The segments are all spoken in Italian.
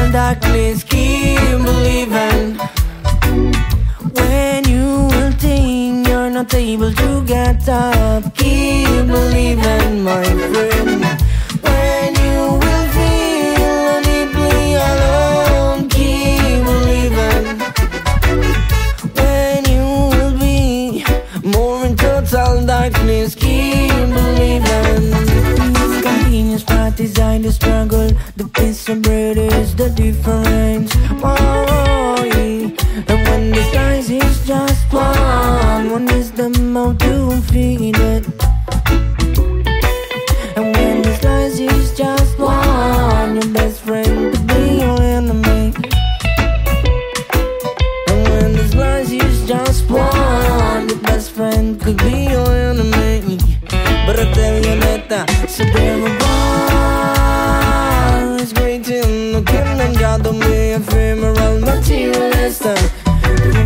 darkness, keep believing. When you will think you're not able to get up, keep believing, my friend. When you will feel deeply alone, keep believing. When you will be more in total darkness, keep believing. This continuous path designed to struggle. The peace of bread is the difference. Oh, yeah. And when the slice is just one is the mouth to feed it. And when the slice is just one, your best friend could be your enemy. And when the slice is just one, your best friend could be your enemy. But I tell you that so there is great in the kingdom. God don't be ephemeral materialist. The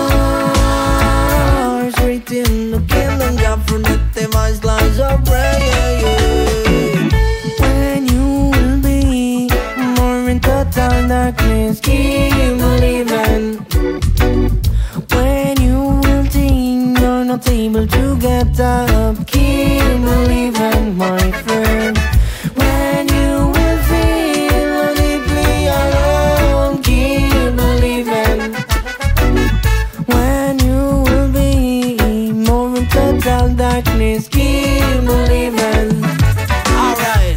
war is great in the kingdom. God for the device lies of prayer. When you will be more in total darkness, keep believing. When you will think you're not able to get up, keep believing, my friend. When you will feel deeply alone, keep believing. When you will be more in total darkness, keep believing. Alright.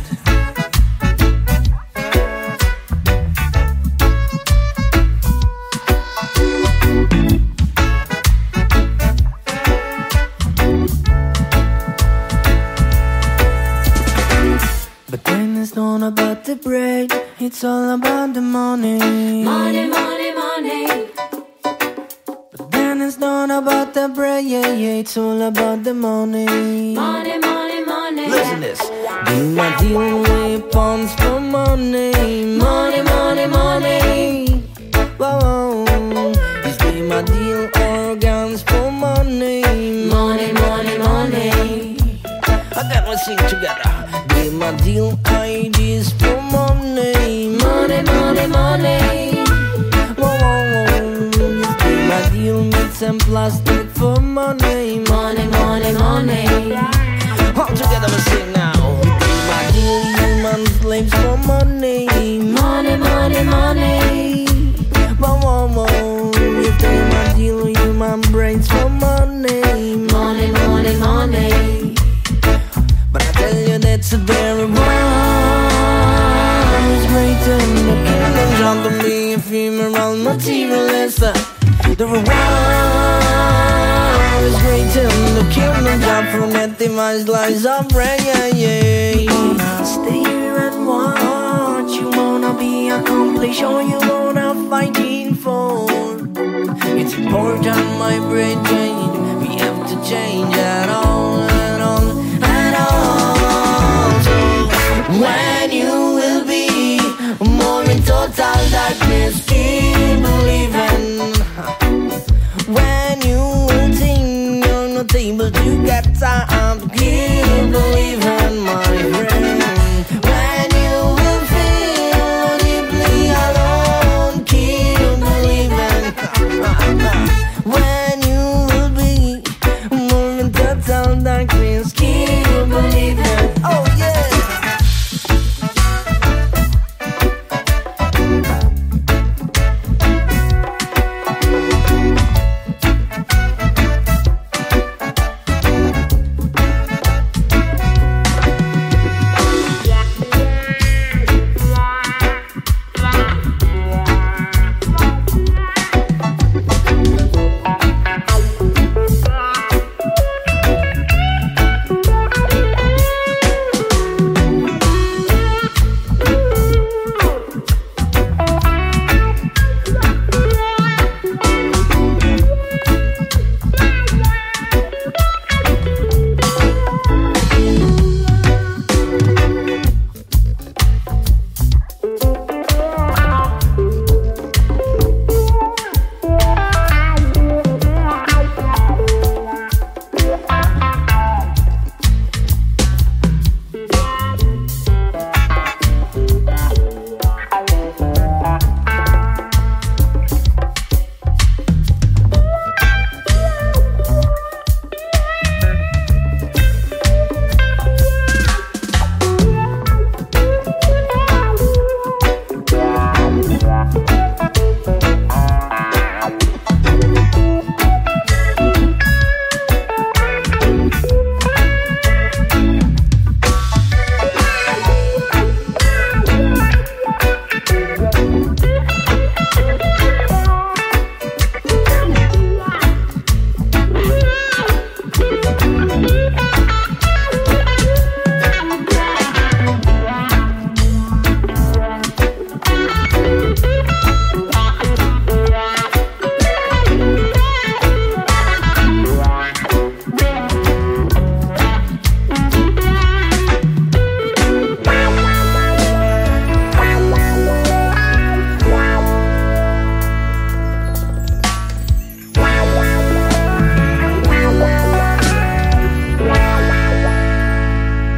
But then it's not about the bread, it's all about the money. Money, money, money. But then it's not about the bread, yeah, it's all about the money. Money, money, money. Listen this. Do not deal with pawns for money. Money, money, money. Whoa. Just do my deal organs for money. Money, money, money. Okay, let's sing together. Do my deal ideas for money. Money, money, money. Whoa. Just do my deal meats and plastic for money. Money, money, money. All together we sing now. Do my deal human slaves for money. Money, money, money. Whoa. You do my deal human brains for money. Money, money, money. But I tell you that's a very wrong. It's great in the kingdom. John to be ephemeral materialist. The reward is great in the kingdom. John from that device lies up right, yeah. Stay here and watch. You wanna be accomplished or you wanna fighting for. It's important, my brain change. We have to change at all. When you will be more in total darkness, keep believing. When you will think you're not able to get up, keep believing, my friend. When you will feel deeply alone, keep believing. When you will be more in total darkness,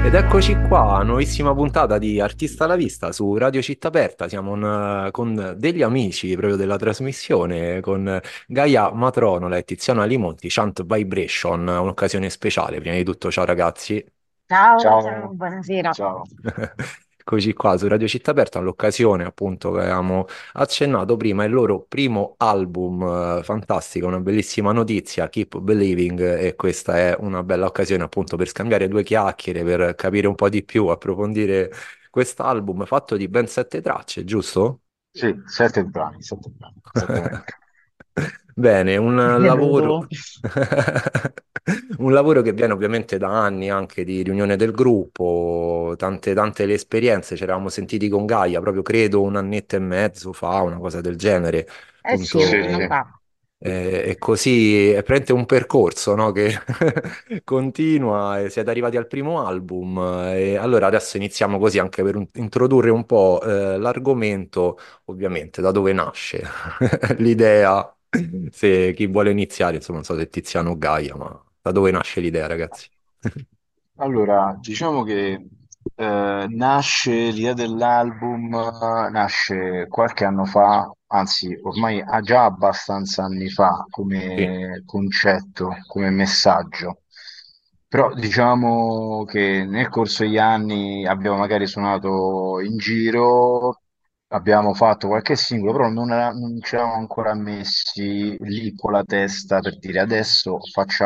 Ed eccoci qua, nuovissima puntata di Artista alla Vista su Radio Città Aperta. Siamo con degli amici proprio della trasmissione, con Gaia Matronola e Tiziano Alimonti, Chant Vibration, un'occasione speciale. Prima di tutto, ciao ragazzi. Ciao, ciao, Ciao, buonasera. ciao. Eccoci qua su Radio Città Aperta, l'occasione appunto che avevamo accennato prima, il loro primo album, fantastico, una bellissima notizia, Keep Believing, e questa è una bella occasione appunto per scambiare due chiacchiere, per capire un po' di più, approfondire quest'album fatto di ben 7 tracce, giusto? Sì, sette brani, esattamente. Bene, un Credo lavoro, di- un lavoro che viene ovviamente da anni anche di riunione del gruppo, tante le esperienze, ci eravamo sentiti con Gaia proprio credo un annetto e mezzo fa, una cosa del genere, Eh sì, un Sì, appunto, anno sì. fa. e così è praticamente un percorso, no, che continua e siete arrivati al primo album, e allora adesso iniziamo così anche per introdurre un po' l'argomento, ovviamente, da dove nasce l'idea, se chi vuole iniziare, insomma, non so se Tiziano o Gaia, ma da dove nasce l'idea, ragazzi? Allora, diciamo che nasce l'idea dell'album, nasce qualche anno fa, anzi ormai ha già abbastanza anni fa Sì, come concetto, come messaggio. Però diciamo che nel corso degli anni abbiamo magari suonato in giro, abbiamo fatto qualche singolo, però non ci eravamo ancora messi lì con la testa per dire adesso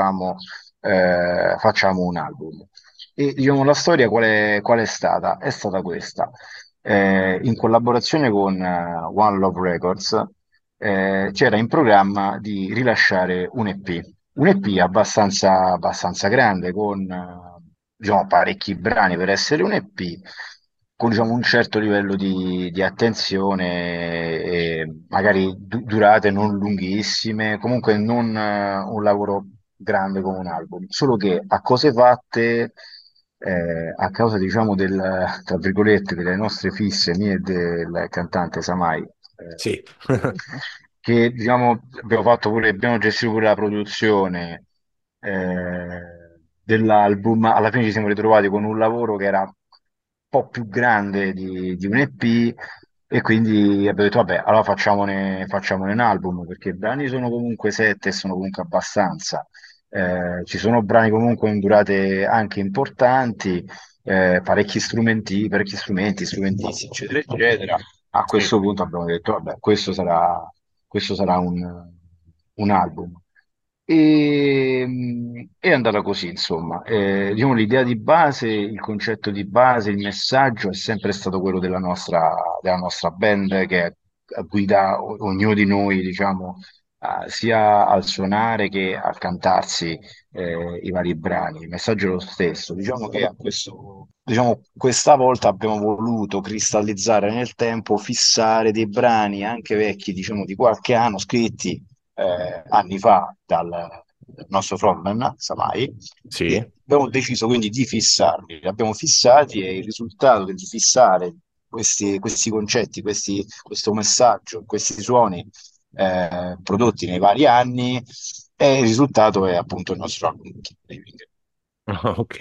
facciamo un album. E diciamo la storia qual è stata? È stata questa. In collaborazione con One Love Records c'era in programma di rilasciare un EP, un EP abbastanza grande con diciamo, parecchi brani per essere un EP, con diciamo, un certo livello di attenzione e magari durate non lunghissime, comunque non un lavoro grande come un album, solo che a cose fatte, a causa diciamo tra virgolette, delle nostre fisse, mie e del cantante Samai, sì. che diciamo abbiamo gestito pure la produzione dell'album, alla fine ci siamo ritrovati con un lavoro che era un po' più grande di un EP e quindi abbiamo detto vabbè, allora facciamone un album perché i brani sono comunque 7 e sono comunque abbastanza. Ci sono brani comunque in durate anche importanti, parecchi strumentisti, eccetera, eccetera. A Sì. questo punto abbiamo detto, vabbè, questo sarà un album. E è andata così, insomma. Diciamo, l'idea di base, il concetto di base, il messaggio è sempre stato quello della nostra band che guida ognuno di noi, diciamo, sia al suonare che al cantarsi i vari brani. Il messaggio è lo stesso. Diciamo che questa volta abbiamo voluto cristallizzare nel tempo, fissare dei brani anche vecchi, diciamo, di qualche anno, scritti anni fa dal nostro frontman, Samai, Sì. e abbiamo deciso quindi di fissarli. Li abbiamo fissati e il risultato di fissare questi concetti, questo messaggio, questi suoni prodotti nei vari anni, e il risultato è appunto il nostro album. Ah, ok.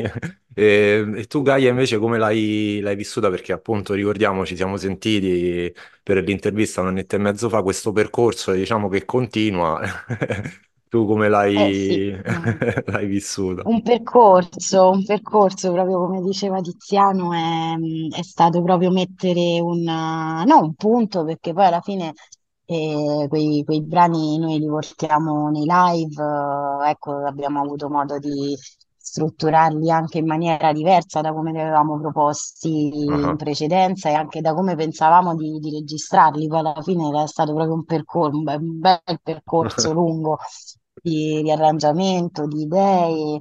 E tu Gaia invece come l'hai vissuta? Perché appunto ricordiamo ci siamo sentiti per l'intervista un annetto e mezzo fa, questo percorso diciamo che continua. Tu come Eh sì, l'hai vissuta? un percorso proprio come diceva Tiziano, è stato proprio mettere no, un punto, perché poi alla fine quei brani noi li portiamo nei live, ecco, abbiamo avuto modo di strutturarli anche in maniera diversa da come li avevamo proposti in Ah, precedenza e anche da come pensavamo di registrarli. Poi alla fine è stato proprio un bel percorso lungo di arrangiamento, di idee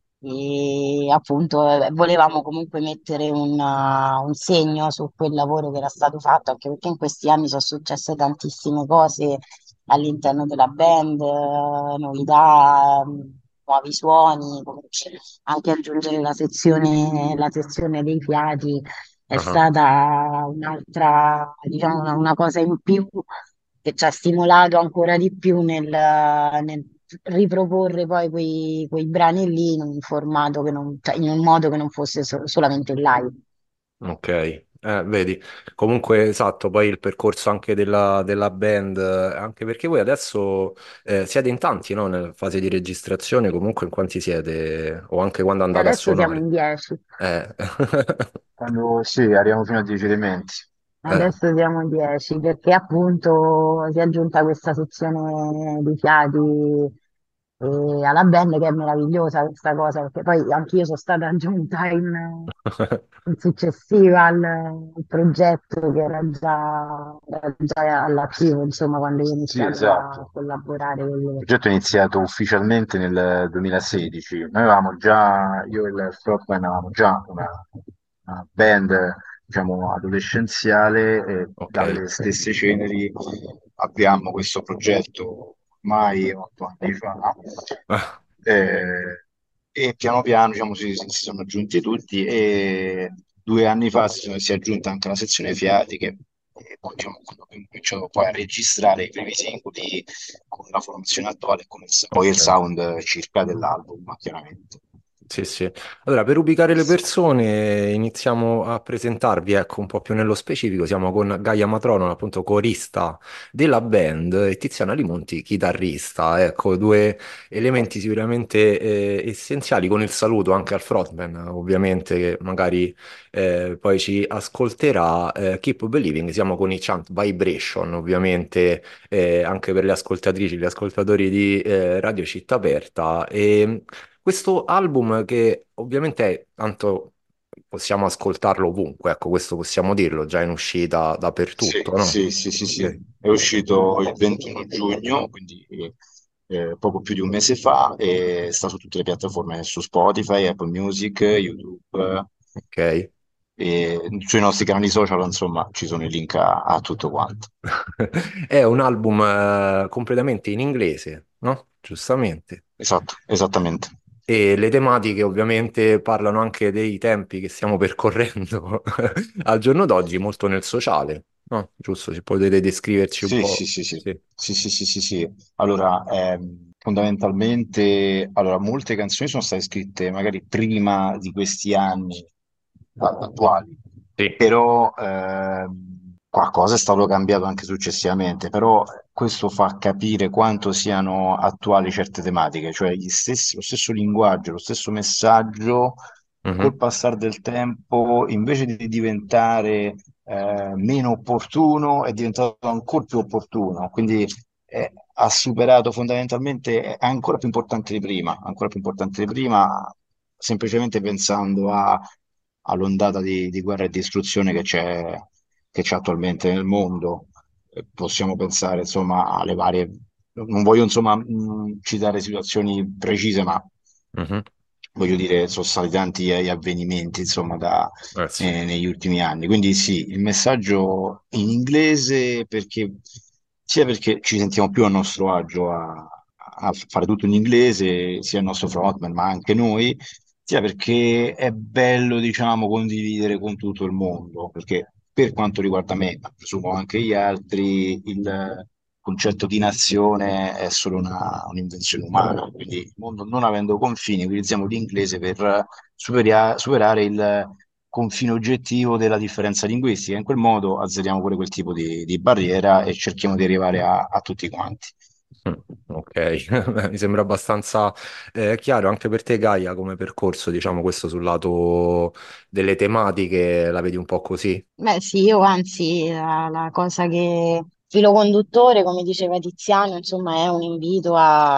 e appunto volevamo comunque mettere un segno su quel lavoro che era stato fatto, anche perché in questi anni sono successe tantissime cose all'interno della band, novità, nuovi suoni, comunque anche aggiungere la sezione dei fiati è ah, stata un'altra, diciamo, una cosa in più che ci ha stimolato ancora di più riproporre poi quei brani lì in un formato che non, cioè in un modo che non fosse solamente il live. Ok, vedi, comunque esatto, poi il percorso anche della band, anche perché voi adesso siete in tanti, no? Nella fase di registrazione, comunque in quanti siete, o anche quando E andate a adesso siamo suonare? in 10. Eh. Quando sì, arriviamo fino a 10 elementi. Eh. Adesso siamo 10 perché appunto si è aggiunta questa sezione di fiati alla band che è meravigliosa questa cosa, perché poi anch'io sono stata aggiunta in successiva al progetto che era già all'attivo, insomma, quando io ho Sì, iniziato a esatto. collaborare Il progetto è iniziato ufficialmente nel 2016. Noi avevamo già, io e il frontman avevamo già una band, diciamo, adolescenziale e Ok. dalle stesse ceneri abbiamo questo progetto ormai 8 anni fa. Ah. eh, e piano piano, diciamo, si sono aggiunti tutti e 2 anni fa si è aggiunta anche la sezione fiati che poi, diciamo, quando abbiamo cominciato poi a registrare i primi singoli con la formazione attuale e con poi il Ok. sound circa dell'album, chiaramente. Sì, sì. Allora, per ubicare le persone, iniziamo a presentarvi, ecco, un po' più nello specifico. Siamo con Gaia Matrono, appunto corista della band, e Tiziana Limonti, chitarrista. Ecco, due elementi sicuramente essenziali, con il saluto anche al frontman, ovviamente, che magari poi ci ascolterà. Keep Believing, siamo con i Chant Vibration, ovviamente, anche per le ascoltatrici, gli ascoltatori di Radio Città Aperta. E questo album che ovviamente è tanto possiamo ascoltarlo ovunque, ecco, questo possiamo dirlo, già in uscita Sì, dappertutto, no? sì, sì, sì, sì. Ok. È uscito il 21 giugno, quindi poco più di un mese fa, e sta su tutte le piattaforme, su Spotify, Apple Music, YouTube, Ok. e sui nostri canali social, insomma, ci sono i link a tutto quanto. È un album completamente in inglese, no? Giustamente. Esatto, esattamente. E le tematiche ovviamente parlano anche dei tempi che stiamo percorrendo al giorno d'oggi, molto nel sociale, no? Giusto, se potete descriverci un Sì, sì, po'. sì, sì. Sì. Sì, sì, sì, sì, sì. Allora, fondamentalmente, allora, molte canzoni sono state scritte magari prima di questi anni attuali, Sì. però qualcosa è stato cambiato anche successivamente, però questo fa capire quanto siano attuali certe tematiche, cioè lo stesso linguaggio, lo stesso messaggio, Mhm. col passare del tempo, invece di diventare meno opportuno, è diventato ancora più opportuno, quindi ha superato fondamentalmente, è ancora più importante di prima, ancora più importante di prima, semplicemente pensando all'ondata di guerra e distruzione che c'è attualmente nel mondo. Possiamo pensare, insomma, alle varie, non voglio, insomma, citare situazioni precise, ma Mhm. voglio dire, sono stati tanti gli avvenimenti, insomma, Sì. negli ultimi anni. Quindi sì, il messaggio in inglese sia perché ci sentiamo più a nostro agio a fare tutto in inglese, sia il nostro frontman, ma anche noi, sia perché è bello, diciamo, condividere con tutto il mondo, perché per quanto riguarda me, ma presumo anche gli altri, il concetto di nazione è solo un'invenzione umana, quindi il mondo non avendo confini utilizziamo l'inglese per superare il confine oggettivo della differenza linguistica. In quel modo azzeriamo pure quel tipo di barriera e cerchiamo di arrivare a tutti quanti. Mm. Ok, beh, mi sembra abbastanza chiaro anche per te, Gaia, come percorso, diciamo, questo sul lato delle tematiche, la vedi un po' così? Beh, sì, io anzi, la cosa che filo conduttore, come diceva Tiziano, insomma, è un invito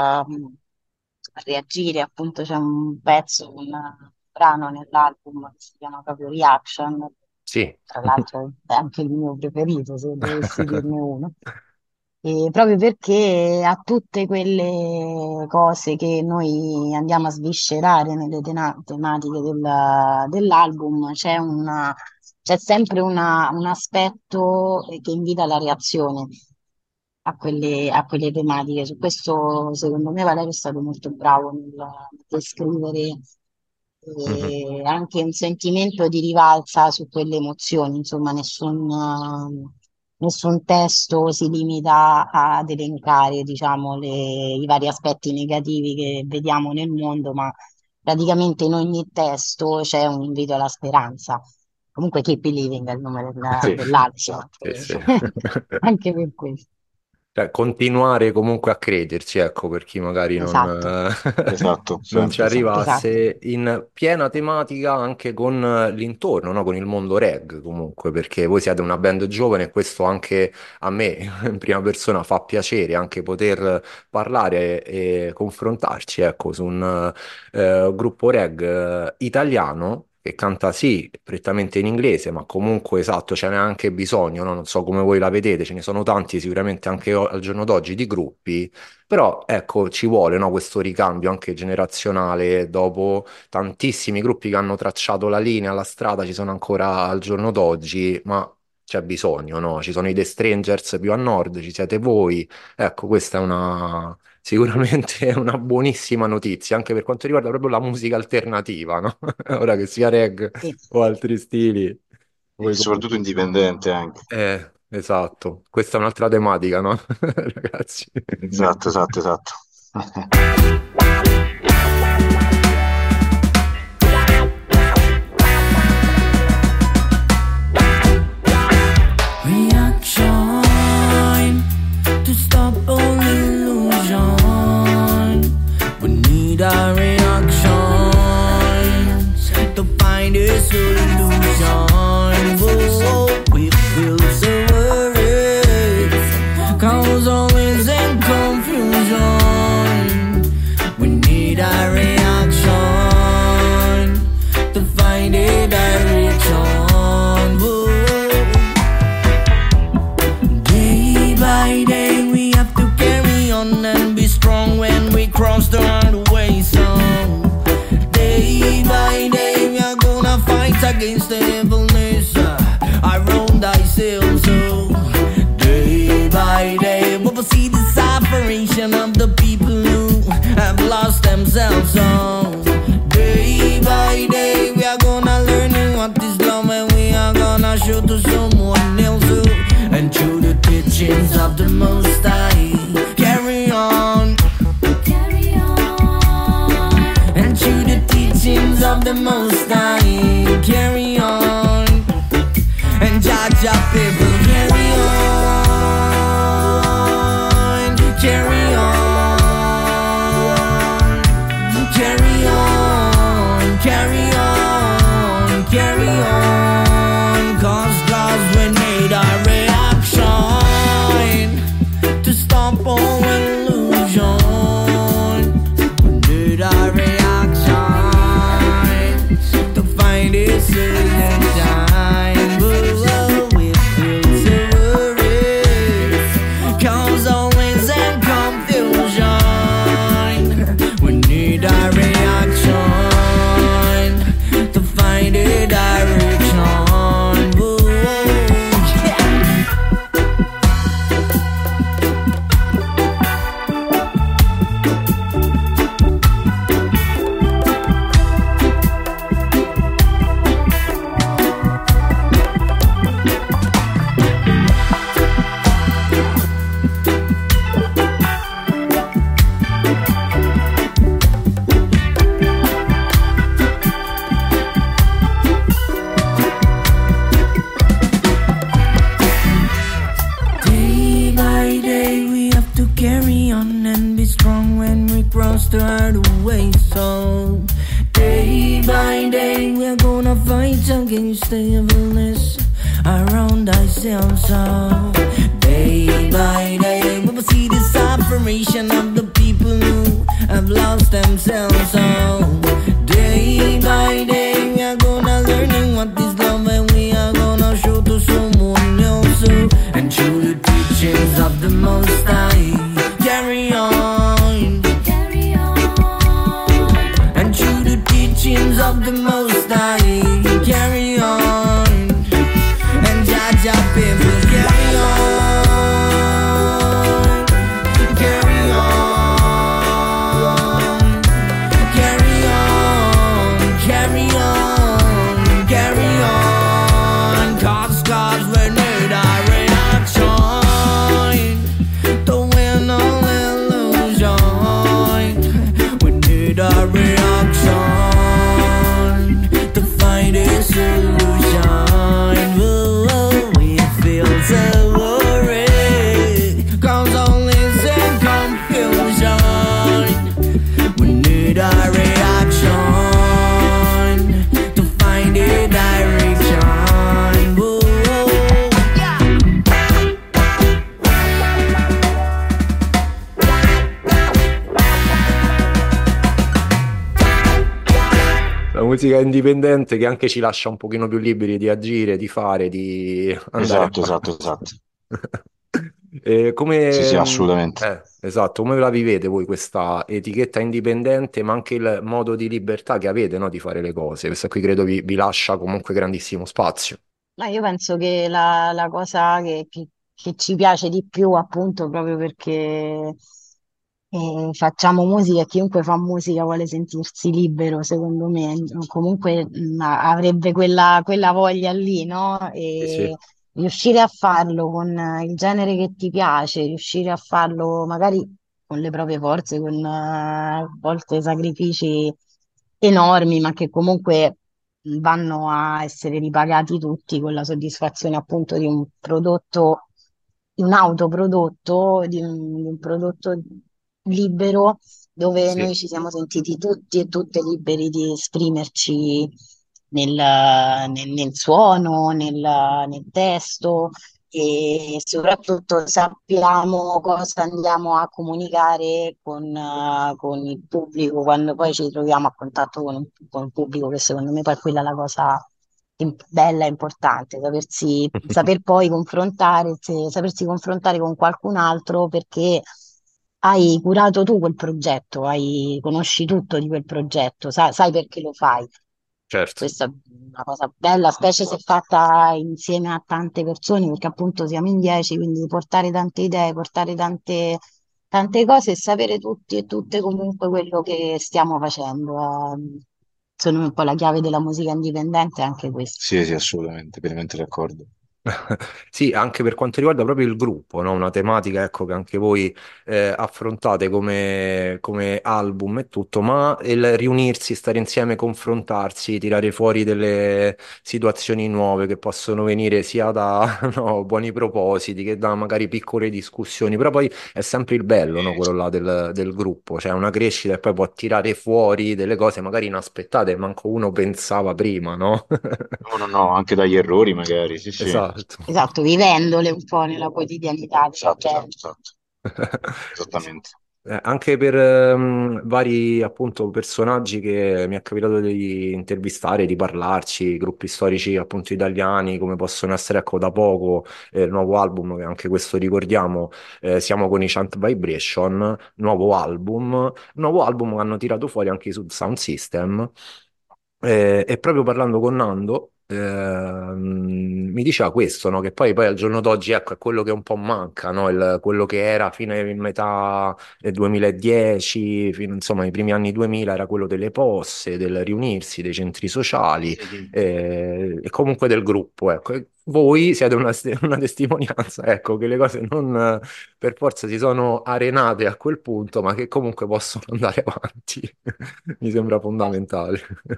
a reagire. Appunto, c'è un pezzo, un brano nell'album che si chiama proprio Reaction, Sì. tra l'altro è anche il mio preferito, se dovessi dirne uno. E proprio perché a tutte quelle cose che noi andiamo a sviscerare nelle tematiche dell'album c'è sempre un aspetto che invita alla reazione a quelle tematiche. Su questo, secondo me, Valerio è stato molto bravo nel descrivere Mhm. anche un sentimento di rivalsa su quelle emozioni, insomma, nessun testo si limita ad elencare, diciamo, i vari aspetti negativi che vediamo nel mondo, ma praticamente in ogni testo c'è un invito alla speranza. Comunque Keep Believing è il nome Sì, dell'album, sì, sì. anche per questo. Cioè, continuare comunque a crederci, ecco, per chi magari non, Esatto, Esatto, non ci esatto, esatto. esatto. arrivasse, in piena tematica anche con l'intorno, no? Con il mondo reg, comunque, perché voi siete una band giovane e questo anche a me, in prima persona, fa piacere anche poter parlare e confrontarci, ecco, su un gruppo reg italiano che canta sì, prettamente in inglese, ma comunque esatto, ce n'è anche bisogno, no? Non so come voi la vedete, ce ne sono tanti sicuramente anche al giorno d'oggi di gruppi, però ecco, ci vuole, no, questo ricambio anche generazionale, dopo tantissimi gruppi che hanno tracciato la linea, la strada, ci sono ancora al giorno d'oggi, ma c'è bisogno, no? Ci sono i The Strangers più a nord, ci siete voi, ecco, questa è una... Sicuramente è una buonissima notizia anche per quanto riguarda proprio la musica alternativa, no? Ora che sia reg Sì. o altri stili. E Voi soprattutto comunque... indipendente anche. Esatto. Questa è un'altra tematica, no? Ragazzi. Esatto, esatto, esatto. Reaction to stop all illusion. We need a reaction to find a solution. Whoa, we feel so worried, cause always in confusion. We need a reaction to find a direction. Whoa. Day by day we have to carry on and be strong when we cross the hard way. So day by day we are gonna fight against the evilness around ourselves. So day by day we will see the separation of the people who have lost themselves. So day by day we are gonna learn what is love, and we are gonna show to someone else who, and through the teachings of the Most High, carry on, carry on, and through the teachings of the Most High, carry on, and judge our people, carry on, carry on, carry on, carry on, carry on, cause we need a reaction to stop all illusion. We need a reaction to find a solution. Whoa, we feel so worried, cause always in confusion. We need a reaction to find a direction. Whoa, yeah. Day by day we have to carry on and be strong when we cross the hard way. So day by day we're gonna fight against the evilness around ourselves. So day by day we will see the separation of the people who have lost themselves. So day by day we are gonna learning what is love, and we are gonna show to someone else. So, and through the teachings of the Most High, carry on, carry on, and through the teachings of the Most High, carry on, and judge our people, carry on, carry on, carry on, carry on, carry on, cause we need a reaction musica indipendente che anche ci lascia un pochino più liberi di agire, di fare, di andare Esatto, esatto, avanti. esatto. Sì, sì, assolutamente. Esatto, come la vivete voi questa etichetta indipendente, ma anche il modo di libertà che avete, no, di fare le cose? Questa qui credo vi lascia comunque grandissimo spazio. Ma io penso che la cosa che ci piace di più, appunto, proprio perché facciamo musica e chiunque fa musica vuole sentirsi libero, secondo me, comunque avrebbe quella voglia lì, no? Sì, E sì. riuscire a farlo con il genere che ti piace, riuscire a farlo magari con le proprie forze, con a volte sacrifici enormi, ma che comunque vanno a essere ripagati tutti con la soddisfazione appunto di un prodotto, di un autoprodotto, di un prodotto libero dove Sì. noi ci siamo sentiti tutti e tutte liberi di esprimerci nel suono, nel testo e soprattutto sappiamo cosa andiamo a comunicare con il pubblico quando poi ci troviamo a contatto con il pubblico, che secondo me poi quella è la cosa bella e importante, saper poi confrontare, sapersi confrontare con qualcun altro perché hai curato tu quel progetto, conosci tutto di quel progetto, sai perché lo fai. Certo. Questa è una cosa bella, specie se fatta insieme a tante persone, perché appunto siamo in 10, quindi portare tante idee, portare tante cose e sapere tutti e tutte comunque quello che stiamo facendo. Secondo me poi la chiave della musica indipendente è anche questa. Sì, sì, assolutamente, pienamente d'accordo. Sì, anche per quanto riguarda proprio il gruppo, no? Una tematica, ecco, che anche voi affrontate come album e tutto, ma il riunirsi, stare insieme, confrontarsi, tirare fuori delle situazioni nuove che possono venire sia da no, buoni propositi che da magari piccole discussioni, però poi è sempre il bello, no? Quello là del gruppo, cioè una crescita e poi può tirare fuori delle cose magari inaspettate, manco uno pensava prima, no? No, no, no, anche dagli errori magari, sì, sì. Esatto. Esatto, vivendole un po' nella quotidianità. Esatto, Cioè, esatto, esatto. Esattamente. Anche per vari appunto personaggi che mi è capitato di intervistare, di parlarci, gruppi storici appunto italiani come possono essere ecco da poco il nuovo album che anche questo ricordiamo, siamo con i Chant Vibration, nuovo album che hanno tirato fuori anche su Sound System. E proprio parlando con Nando, mi diceva questo, no? Che poi al giorno d'oggi, ecco, è quello che un po' manca, no? Quello che era fino in metà del 2010, insomma, i primi anni 2000 era quello delle posse, del riunirsi, dei centri sociali, Sì, sì. e comunque del gruppo, ecco. E voi siete una testimonianza, ecco, che le cose non per forza si sono arenate a quel punto, ma che comunque possono andare avanti. Mi sembra fondamentale.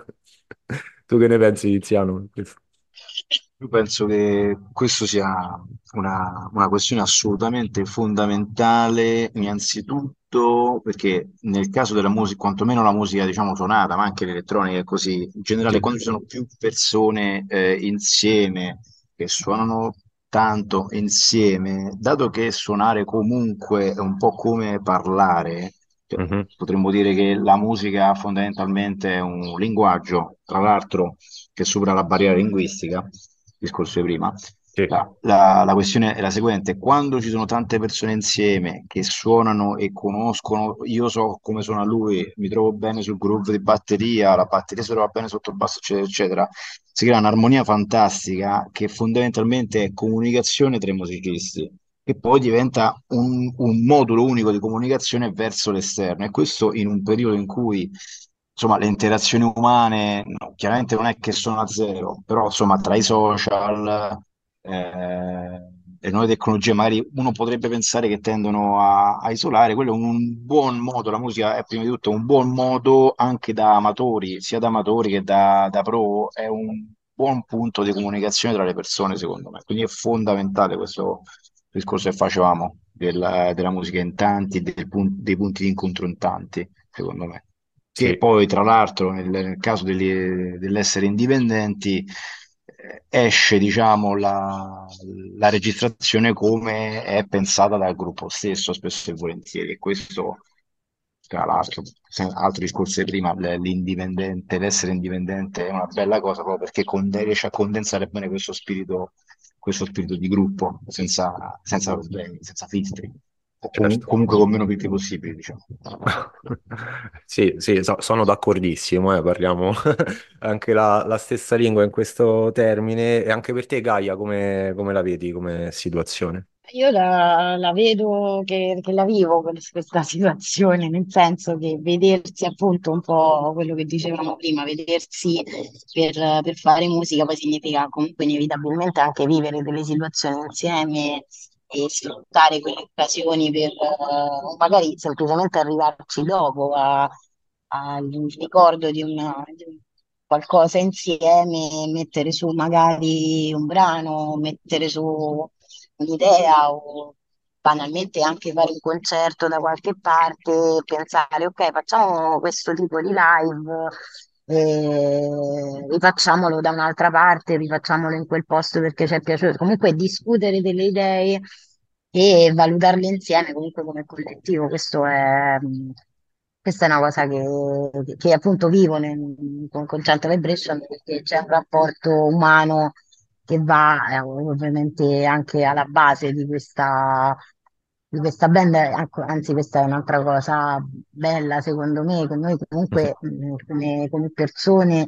Tu che ne pensi, Tiziano? Io penso che questo sia una questione assolutamente fondamentale, innanzitutto perché nel caso della musica, quantomeno la musica, diciamo, suonata, ma anche l'elettronica e così, in generale, Sì. quando ci sono più persone insieme che suonano tanto insieme, dato che suonare comunque è un po' come parlare, cioè, Mhm. potremmo dire che la musica fondamentalmente è un linguaggio, tra l'altro, che supera la barriera linguistica, discorso di prima. Sì. La questione è la seguente: quando ci sono tante persone insieme che suonano e conoscono, io so come suona lui, mi trovo bene sul groove di batteria, la batteria si trova bene sotto il basso, eccetera, eccetera, si crea un'armonia fantastica che fondamentalmente è comunicazione tra i musicisti, che poi diventa un modulo unico di comunicazione verso l'esterno. E questo in un periodo in cui insomma, le interazioni umane no, chiaramente non è che sono a zero, però insomma, tra i social le nuove tecnologie, magari uno potrebbe pensare che tendono a isolare, quello è un buon modo, la musica è prima di tutto un buon modo anche da amatori, sia da amatori che da pro, è un buon punto di comunicazione tra le persone, secondo me. Quindi è fondamentale questo discorso che facevamo della musica in tanti, dei punti di incontro in tanti, secondo me. Che Sì. poi, tra l'altro, nel caso dell'essere indipendenti, esce, diciamo, la registrazione come è pensata dal gruppo stesso, spesso e volentieri. E questo tra l'altro, altro discorso di prima, l'indipendente, l'essere indipendente è una bella cosa proprio perché riesce a condensare bene questo spirito di gruppo, senza problemi, senza filtri, o Certo. comunque con meno filtri possibili, diciamo. Sì, sì, sono d'accordissimo, parliamo anche la stessa lingua in questo termine. E anche per te, Gaia, come la vedi come situazione? Io la vedo che la vivo questa situazione, nel senso che vedersi appunto un po' quello che dicevamo prima, vedersi per fare musica poi significa comunque inevitabilmente anche vivere delle situazioni insieme e sfruttare quelle occasioni per magari semplicemente arrivarci dopo al ricordo di qualcosa insieme, mettere su magari un brano, mettere su un'idea o banalmente anche fare un concerto da qualche parte, pensare, ok, facciamo questo tipo di live, rifacciamolo da un'altra parte, rifacciamolo in quel posto perché ci è piaciuto. Comunque discutere delle idee e valutarle insieme comunque come collettivo. Questa è una cosa che appunto vivo con Cento Vibration perché c'è un rapporto umano che va ovviamente anche alla base di questa band, anzi questa è un'altra cosa bella secondo me, che noi comunque come persone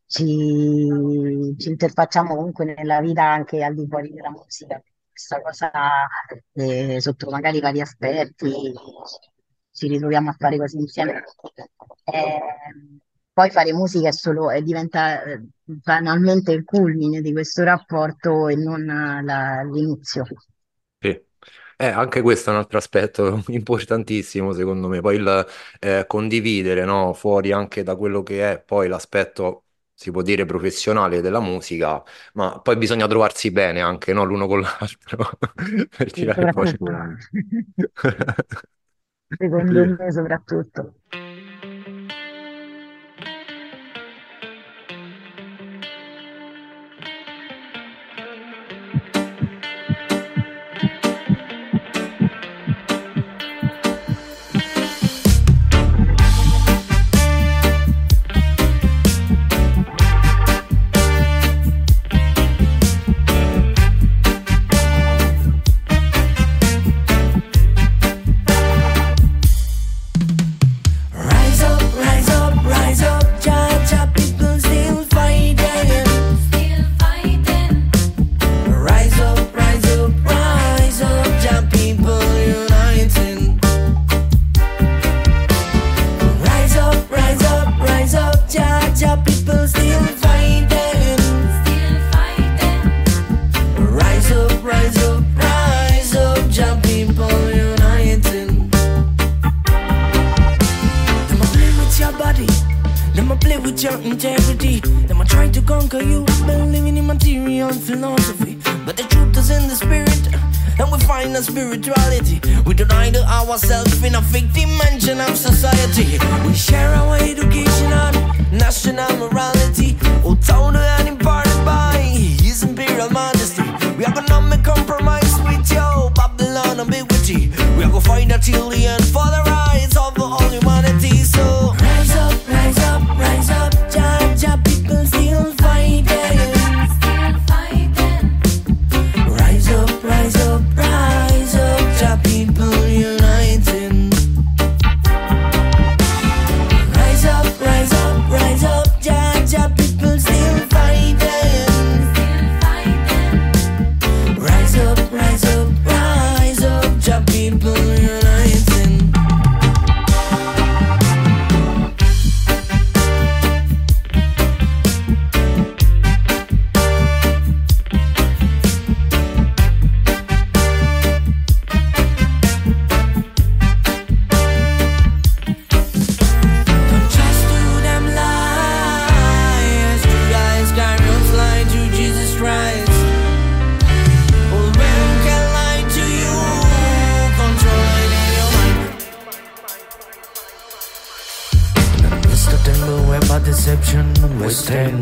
ci interfacciamo comunque nella vita anche al di fuori della musica. Questa cosa sotto magari vari aspetti ci ritroviamo a fare cose insieme. Eh, Poi fare musica diventa banalmente il culmine di questo rapporto e non l'inizio. Sì. Anche questo è un altro aspetto importantissimo, secondo me. Poi il condividere, no? Fuori anche da quello che è poi l'aspetto, si può dire, professionale della musica, ma poi bisogna trovarsi bene anche, no? L'uno con l'altro per Sì, tirare fuori. soprattutto, secondo Sì. me soprattutto. Rise up, Jah, Jah, people still fighting. Still fighting. Rise up, Jah, people uniting. Rise up, Jah, Jah, people still fighting. Still fighting. Rise up, Jah, people uniting. Them a play with your body, them a play with your integrity. Them a try to conquer you by living in material philosophy. But the truth is in the spirit, and we find a spirituality. We don't idle ourselves in a fake dimension of society. We share our education and national morality, all total and imparted by His Imperial Majesty. We are gonna make compromise with your Babylon ambiguity. We are gonna fight until the end for the rights of all humanity. So rise up, Jah, Jah, people still fighting. Still fighting. Rise up, Jah, people uniting. Rise up, Jah, Jah, people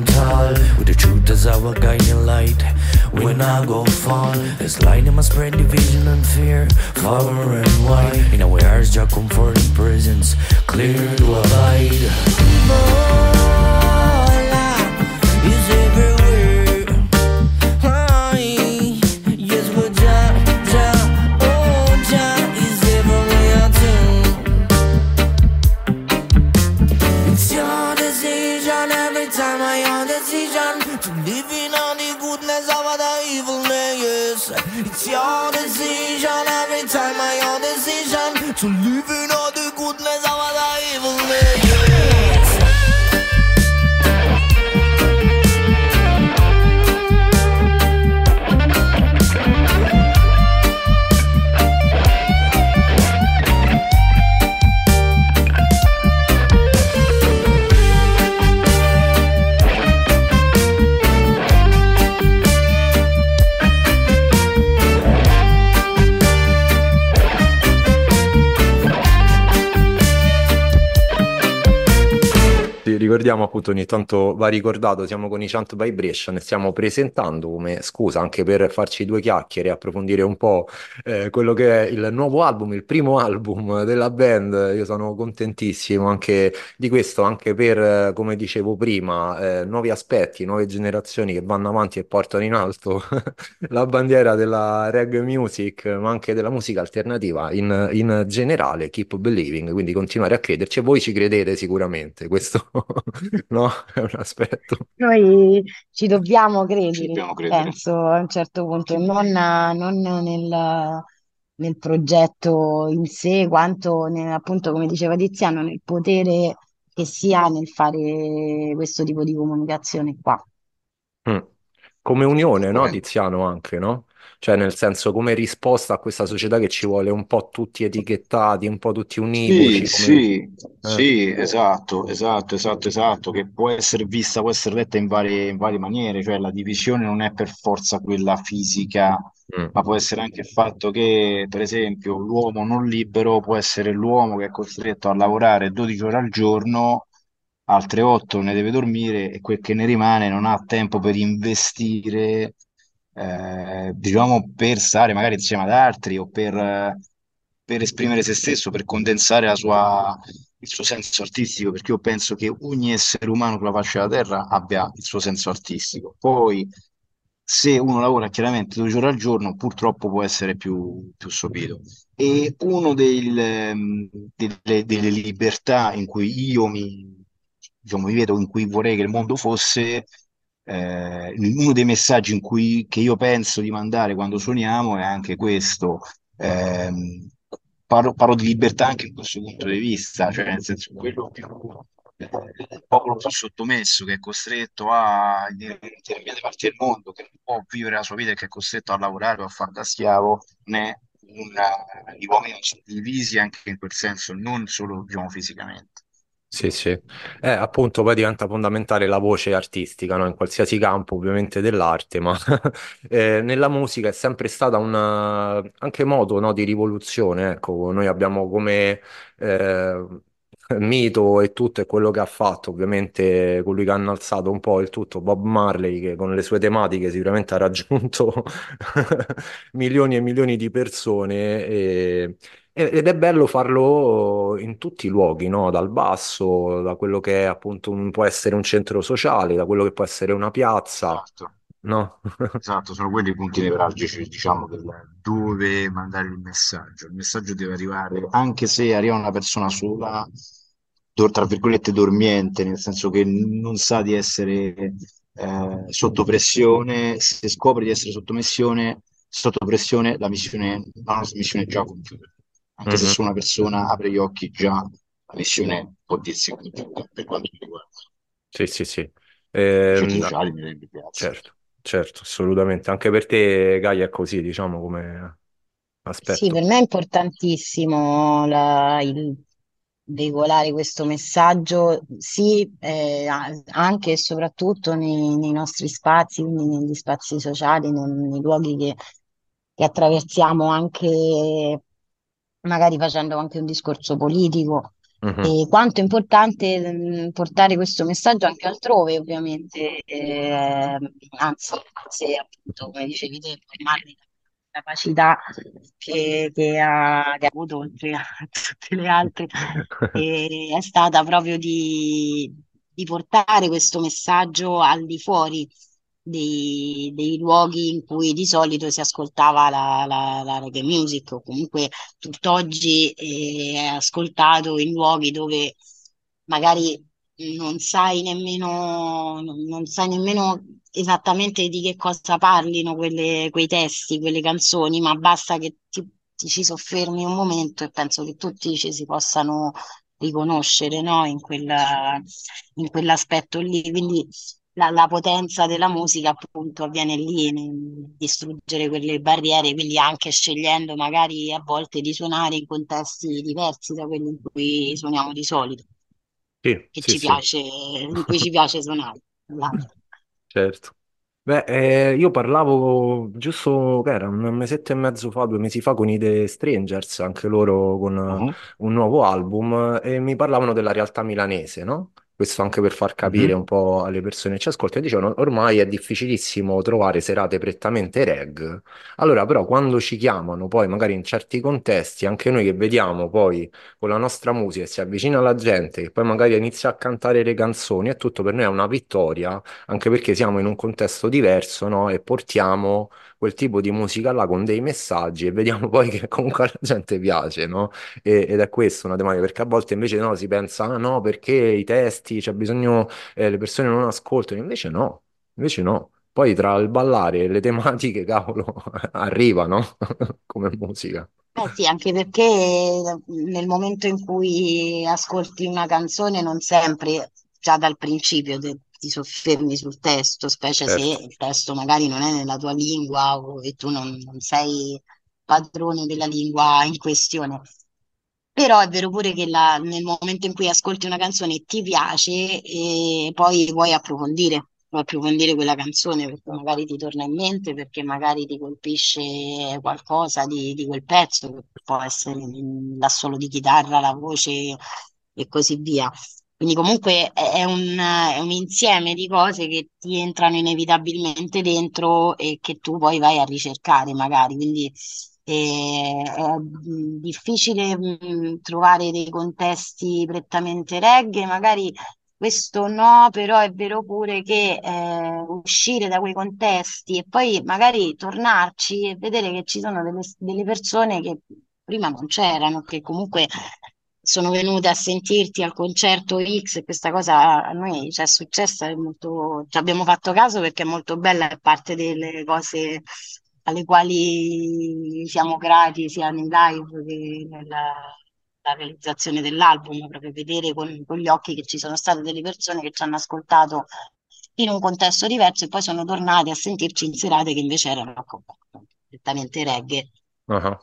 tall, with the truth as our guiding light. When I go fall, this light in my spread division and fear, far and wide. In our hearts, Jah comfort in prisons, clear to abide. Mola is everywhere. Aye, yes, but Jah, Jah, oh Jah is everywhere too. It's your decision every time I your decision to live in all the goodness of the evilness. It's your decision every time I your decision to live in all the goodness of the evilness. Sì, ricordiamo appunto, ogni tanto va ricordato, siamo con i Chant Vibration e stiamo presentando come scusa anche per farci due chiacchiere e approfondire un po' quello che è il nuovo album, il primo album della band. Io sono contentissimo anche di questo, anche per, come dicevo prima, nuovi aspetti, nuove generazioni che vanno avanti e portano in alto la bandiera della reggae music, ma anche della musica alternativa in generale. Keep believing, quindi continuare a crederci, e voi ci credete sicuramente, questo no, è un aspetto. Noi ci dobbiamo Ci credere, dobbiamo credere. penso, a un certo punto, non nel progetto in sé, quanto appunto, come diceva Tiziano, nel potere che si ha nel fare questo tipo di comunicazione qua. Mm. Come unione, no, Sicuramente. Tiziano, anche, no? Cioè, nel senso, come risposta a questa società che ci vuole un po' tutti etichettati, un po' tutti Sì, univoci, come... sì, sì, esatto, esatto, esatto, esatto, che può essere vista, può essere letta in varie maniere, cioè la divisione non è per forza quella fisica, Mm, ma può essere anche il fatto che, per esempio, l'uomo non libero può essere l'uomo che è costretto a lavorare 12 ore al giorno, altre 8 ne deve dormire e quel che ne rimane non ha tempo per investire, diciamo, per stare magari insieme ad altri o per esprimere se stesso, per condensare il suo senso artistico, perché io penso che ogni essere umano sulla faccia della Terra abbia il suo senso artistico. Poi, se uno lavora chiaramente 12 ore al giorno, purtroppo può essere più sopito. E uno delle libertà in cui diciamo, mi vedo, in cui vorrei che il mondo fosse, uno dei messaggi che io penso di mandare quando suoniamo è anche questo. Parlo di libertà anche in questo punto di vista, cioè nel senso quello più, il popolo più sottomesso che è costretto in determinate parti del mondo, che non può vivere la sua vita e che è costretto a lavorare o a fare da schiavo, né gli uomini sono divisi anche in quel senso, non solo diciamo fisicamente. sì, sì. Appunto, poi diventa fondamentale la voce artistica, no? In qualsiasi campo, ovviamente, dell'arte, ma nella musica è sempre stata un anche modo, no, di rivoluzione. Ecco, noi abbiamo come eh, mito e tutto, e quello che ha fatto, ovviamente, colui che ha innalzato un po' il tutto, Bob Marley, che con le sue tematiche sicuramente ha raggiunto milioni e milioni di persone. Ed è bello farlo in tutti i luoghi, no? Dal basso, da quello che è appunto può essere un centro sociale, da quello che può essere una piazza, Esatto. no? Esatto, sono quelli i punti nevralgici, diciamo, dove mandare il messaggio. Il messaggio deve arrivare, anche se arriva una persona sola, tra virgolette, dormiente, nel senso che non sa di essere sotto pressione. Se scopre di essere sotto pressione, la nostra missione è già compiuta. Anche se Mhm. solo una persona apre gli occhi, già la missione può dirsi compiuta, per quanto mi riguarda. Sì, sì, sì. I centri Ehm, sociali mi rendo piazza. certo, certo, assolutamente. Anche per te, Gaia, è così, diciamo, come Sì, aspetto. per me è importantissimo il veicolare questo messaggio, sì, anche e soprattutto nei nostri spazi, quindi negli spazi sociali, nei luoghi che attraversiamo anche magari facendo anche un discorso politico. Mhm. E quanto è importante portare questo messaggio anche altrove, ovviamente. Anzi, se appunto, come dicevi te, poi Marri la capacità che ha avuto oltre a tutte le altre, è stata proprio di portare questo messaggio al di fuori dei luoghi in cui di solito si ascoltava la reggae music, o comunque tutt'oggi è ascoltato in luoghi dove magari non sai nemmeno esattamente di che cosa parlino quei testi, quelle canzoni, ma basta che ti ci soffermi un momento e penso che tutti ci si possano riconoscere, no? In quell'aspetto lì. Quindi la potenza della musica appunto avviene lì, nel distruggere quelle barriere, quindi anche scegliendo magari a volte di suonare in contesti diversi da quelli in cui suoniamo di solito, Sì, che sì, ci sì. piace, in cui ci piace suonare. Esatto. Certo. Beh, io parlavo giusto, che era un mesetto e mezzo fa, 2 mesi fa, con i The Strangers, anche loro con Mhm, un nuovo album, e mi parlavano della realtà milanese, no? Questo anche per far capire mhm. un po' alle persone che ci ascoltano. Dicevano, ormai è difficilissimo trovare serate prettamente reg. Allora, però, quando ci chiamano, poi magari in certi contesti, anche noi che vediamo poi con la nostra musica, e si avvicina alla gente, che poi magari inizia a cantare le canzoni, è tutto per noi è una vittoria anche perché siamo in un contesto diverso, no? E portiamo quel tipo di musica là con dei messaggi e vediamo poi che comunque alla gente piace, no? Ed è questo una tematica, perché a volte invece no, si pensa, ah no, perché i testi, c'è bisogno, le persone non ascoltano, invece no, invece no. Poi tra il ballare e le tematiche, cavolo, arrivano come musica. Sì, anche perché nel momento in cui ascolti una canzone non sempre, già dal principio, ti soffermi sul testo, specie se Certo. il testo magari non è nella tua lingua e tu non sei padrone della lingua in questione. Però è vero pure che nel momento in cui ascolti una canzone e ti piace, e poi vuoi approfondire quella canzone perché magari ti torna in mente, perché magari ti colpisce qualcosa di quel pezzo, che può essere l'assolo di chitarra, la voce e così via. Quindi comunque è un insieme di cose che ti entrano inevitabilmente dentro e che tu poi vai a ricercare magari. Quindi è difficile trovare dei contesti prettamente reggae, magari questo no, però è vero pure che uscire da quei contesti e poi magari tornarci e vedere che ci sono delle persone che prima non c'erano, che comunque sono venute a sentirti al concerto X, e questa cosa a noi ci è successa, ci abbiamo fatto caso perché è molto bella, è parte delle cose alle quali siamo grati sia nei live che nella realizzazione dell'album, proprio vedere con gli occhi che ci sono state delle persone che ci hanno ascoltato in un contesto diverso e poi sono tornate a sentirci in serate che invece erano completamente reggae Ah.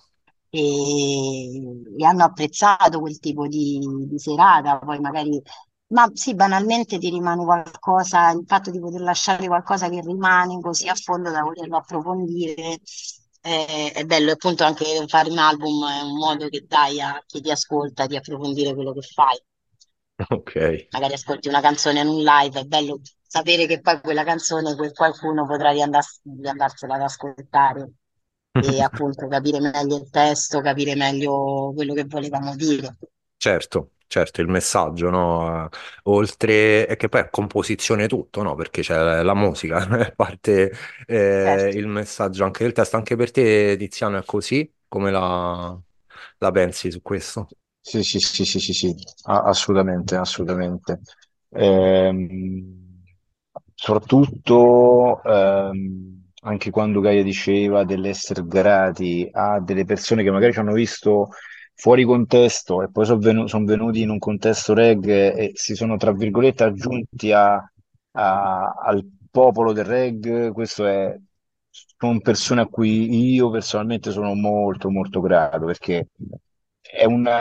e hanno apprezzato quel tipo di serata, poi magari, ma sì, banalmente ti rimane qualcosa, il fatto di poter lasciare qualcosa che rimane così a fondo da volerlo approfondire, è bello, e appunto anche fare un album è un modo che dai a chi ti ascolta di approfondire quello che fai. Ok. Magari ascolti una canzone in un live, è bello sapere che poi quella canzone qualcuno potrà riandarsela ad ascoltare e appunto capire meglio il testo, capire meglio quello che volevamo dire. Certo, certo, il messaggio, no? Oltre, e che poi è composizione tutto, no? Perché c'è la musica, a parte Certo. il messaggio anche del testo. Anche per te, Tiziano, è così? Come la pensi su questo? Sì, sì, sì, sì, sì, sì, assolutamente, assolutamente. Ehm, Soprattutto anche quando Gaia diceva dell'essere grati a delle persone che magari ci hanno visto fuori contesto e poi sono venuti in un contesto reggae e si sono, tra virgolette, aggiunti al popolo del reggae, sono persone a cui io personalmente sono molto, molto grato perché è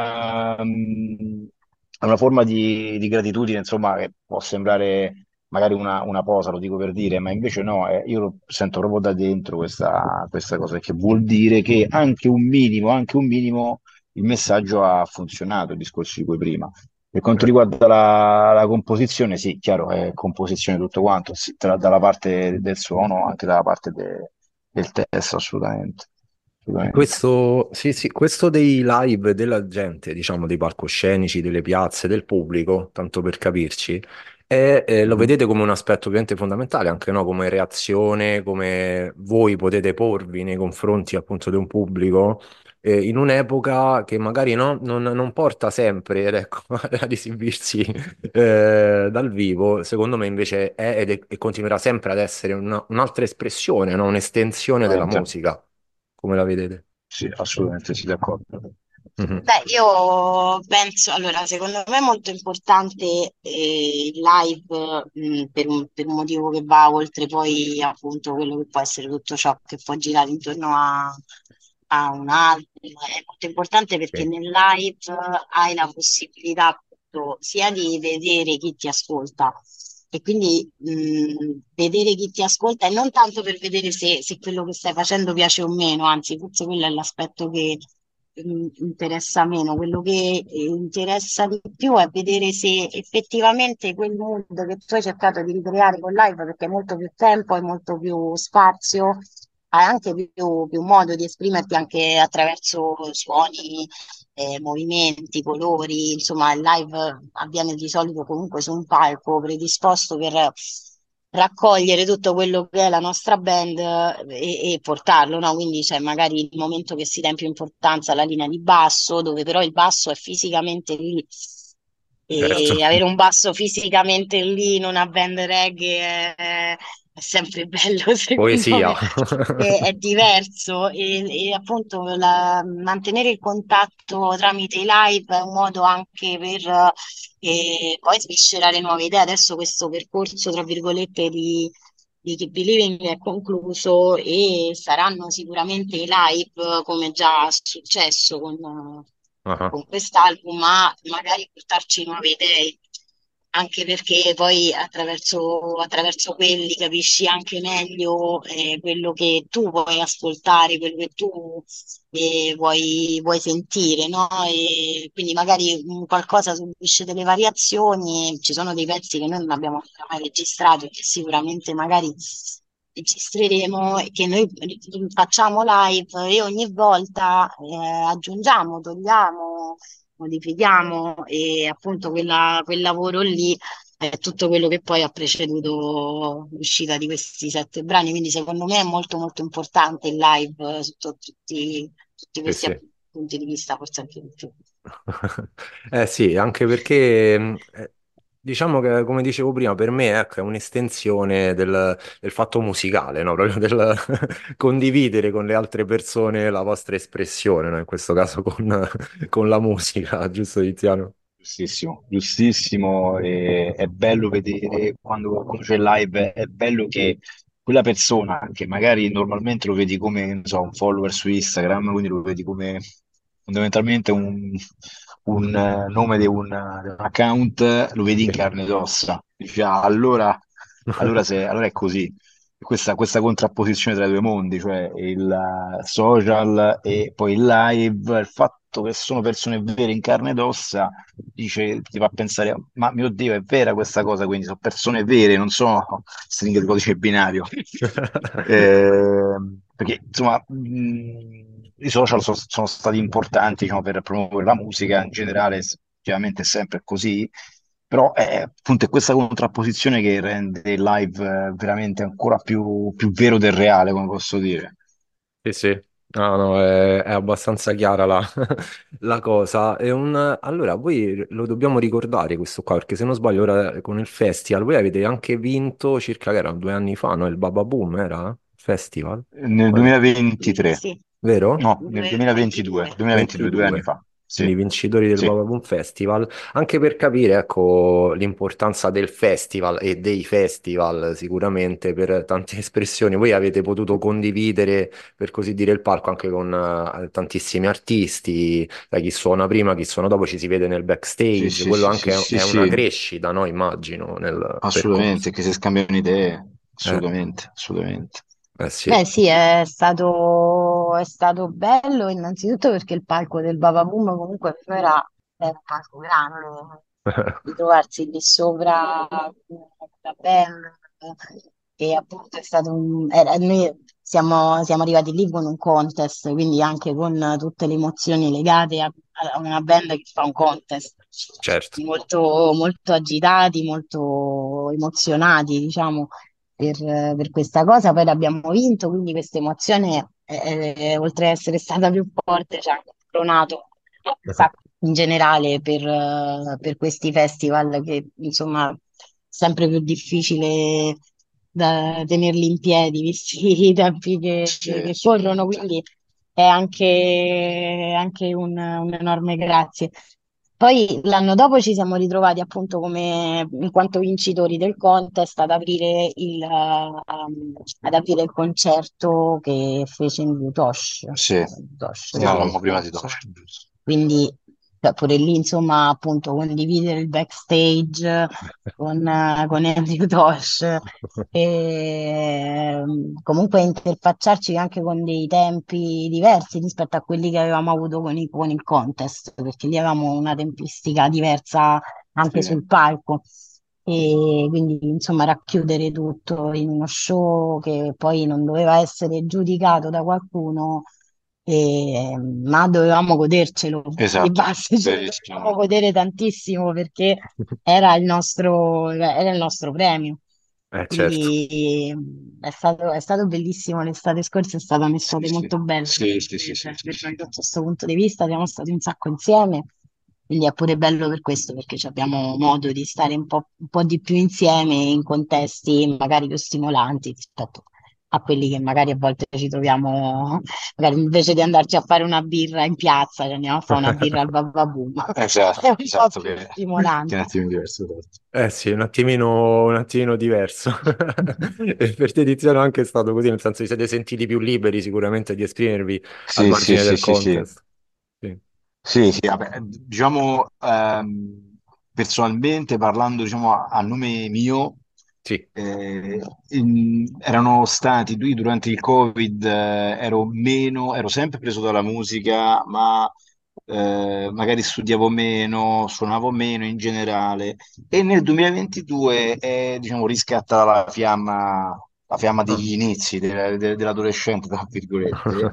è una forma di gratitudine, insomma, che può sembrare magari una posa, lo dico per dire, ma invece no, io lo sento proprio da dentro questa cosa, che vuol dire che anche un minimo il messaggio ha funzionato, il discorso di cui prima. Per quanto riguarda la composizione, sì, chiaro, è composizione tutto quanto, sì, dalla parte del suono, anche dalla parte del testo, assolutamente. E Assolutamente. questo, sì, sì, questo dei live della gente, diciamo, dei palcoscenici, delle piazze, del pubblico, tanto per capirci, lo Mhm. vedete come un aspetto ovviamente fondamentale, anche no, come reazione, come voi potete porvi nei confronti appunto di un pubblico, in un'epoca che magari no, non porta sempre, ed ecco, ad esibirsi dal vivo, secondo me invece è e continuerà sempre ad essere un'altra espressione, no? Un'estensione della Assolutamente. musica. Come la vedete? Sì, assolutamente sì, d'accordo. Mhm. Beh, io penso, allora, secondo me è molto importante il live per un motivo che va oltre poi appunto quello che può essere tutto ciò che può girare intorno a un album. È molto importante perché Sì. nel live hai la possibilità appunto sia di vedere chi ti ascolta e quindi vedere chi ti ascolta e non tanto per vedere se quello che stai facendo piace o meno, anzi, forse quello è l'aspetto che interessa meno. Quello che interessa di più è vedere se effettivamente quel mood che tu hai cercato di ricreare con live, perché hai molto più tempo, hai molto più spazio, hai anche più modo di esprimerti anche attraverso suoni, movimenti, colori, insomma, il live avviene di solito comunque su un palco predisposto per raccogliere tutto quello che è la nostra band e portarlo, no? Quindi c'è magari il momento che si dà in più importanza alla linea di basso, dove però il basso è fisicamente lì. Certo, E avere un basso fisicamente lì in una band reggae è sempre bello, secondo poesia. me, è diverso e appunto mantenere il contatto tramite i live è un modo anche per poi sviscerare nuove idee. Adesso questo percorso, tra virgolette, di Keep Believing è concluso e saranno sicuramente i live, come già è successo Ah, con quest'album, ma magari portarci nuove idee, anche perché poi attraverso quelli capisci anche meglio quello che tu vuoi ascoltare, quello che tu vuoi sentire, no? E quindi magari qualcosa subisce delle variazioni, ci sono dei pezzi che noi non abbiamo ancora mai registrato e che sicuramente magari registreremo e che noi facciamo live e ogni volta aggiungiamo, togliamo, modifichiamo e appunto quel lavoro lì è tutto quello che poi ha preceduto l'uscita di questi 7 brani, quindi secondo me è molto molto importante il live sotto tutti sì, questi sì. punti di vista, forse anche di più. Eh sì, anche perché diciamo che, come dicevo prima, per me ecco, è un'estensione del fatto musicale, no? Proprio del condividere con le altre persone la vostra espressione, no? In questo caso con la musica, giusto, Tiziano? Giustissimo, giustissimo. E è bello vedere quando c'è il live, è bello che quella persona che magari normalmente lo vedi come, non so, un follower su Instagram, quindi lo vedi come fondamentalmente un nome di un account, lo vedi in Sì. carne ed ossa. Dici, "Ah, allora è così." Questa contrapposizione tra i due mondi, cioè il social e poi il live, il fatto che sono persone vere in carne ed ossa ti fa pensare, ma mio Dio, è vera questa cosa, quindi sono persone vere, non sono stringhe di codice binario. Perché insomma, i social sono stati importanti, diciamo, per promuovere la musica in generale, ovviamente è sempre così, però appunto è questa contrapposizione che rende il live veramente ancora più vero del reale, come posso dire. Sì, sì. No, no, è abbastanza chiara la cosa. Allora, voi lo dobbiamo ricordare questo qua, perché se non sbaglio ora con il festival, voi avete anche vinto circa, che era 2 anni fa, no? Il Baba Boom era? Festival? Nel 2023, Sì, Vero? no, nel 2022, 2022. 2022, 2 anni 22, fa. Sì, quindi vincitori del sì. Baba Boom Festival, anche per capire, ecco, l'importanza del festival e dei festival sicuramente per tante espressioni. Voi avete potuto condividere, per così dire, il palco anche con tantissimi artisti, da chi suona prima, chi suona dopo, ci si vede nel Sì, backstage, sì, quello sì, sì, anche sì, è una sì, crescita, no? Immagino, nel percorso. assolutamente, che si scambiano idee, Eh. assolutamente, assolutamente. Sì. Beh, sì, è stato bello innanzitutto perché il palco del Bavaboom comunque per noi era un palco grande, di trovarsi lì sopra con la band e appunto è stato noi siamo arrivati lì con un contest, quindi anche con tutte le emozioni legate a una band che fa un contest, Certo. molto, molto agitati, molto emozionati, diciamo per questa cosa, poi l'abbiamo vinto, quindi questa emozione, oltre ad essere stata più forte, ci ha anche spronato un sacco in generale per questi festival che insomma è sempre più difficile da tenerli in piedi, visti i tempi che Sì. corrono, quindi è anche un enorme grazie. Poi l'anno dopo ci siamo ritrovati appunto come in quanto vincitori del contest ad aprire il concerto che fece in Bhutosh. Sì, Bhutosh, sì. eravamo prima di Tosh, giusto. Quindi cioè, pure lì insomma appunto condividere il backstage con Andrew Tosh e comunque interfacciarci anche con dei tempi diversi rispetto a quelli che avevamo avuto con il contest, perché lì avevamo una tempistica diversa anche Sì, sul palco. E quindi insomma racchiudere tutto in uno show che poi non doveva essere giudicato da qualcuno, ma dovevamo godercelo di esatto, base, ce lo dovevamo verissimo. godere tantissimo perché era il nostro premio. Certo. Quindi è stato bellissimo, l'estate scorsa è stata Sì, un'estate sì, molto bella sì, sì, sì, sì, sì, per sì. noi da questo punto di vista, siamo stati un sacco insieme, quindi è pure bello per questo perché ci abbiamo modo di stare un po' di più insieme in contesti magari più stimolanti rispetto a quelli che magari a volte ci troviamo, magari invece di andarci a fare una birra in piazza, ci andiamo a fare una birra al Bababoom. È Esatto, un po' esatto, più che è un stimolante. attimo diverso, esatto. Eh sì, un attimino diverso. E per te Tiziano anche è stato così, nel senso vi siete sentiti più liberi sicuramente di esprimervi al Sì, sì, margine sì, del sì, sì. contest. Sì. Sì, sì, vabbè, diciamo, personalmente parlando, diciamo, a nome mio, Sì. erano stati, durante il Covid, ero sempre preso dalla musica, ma magari studiavo meno, suonavo meno in generale, e nel 2022 è, diciamo, riscattata la fiamma Ah. degli inizi dell'adolescente, tra virgolette,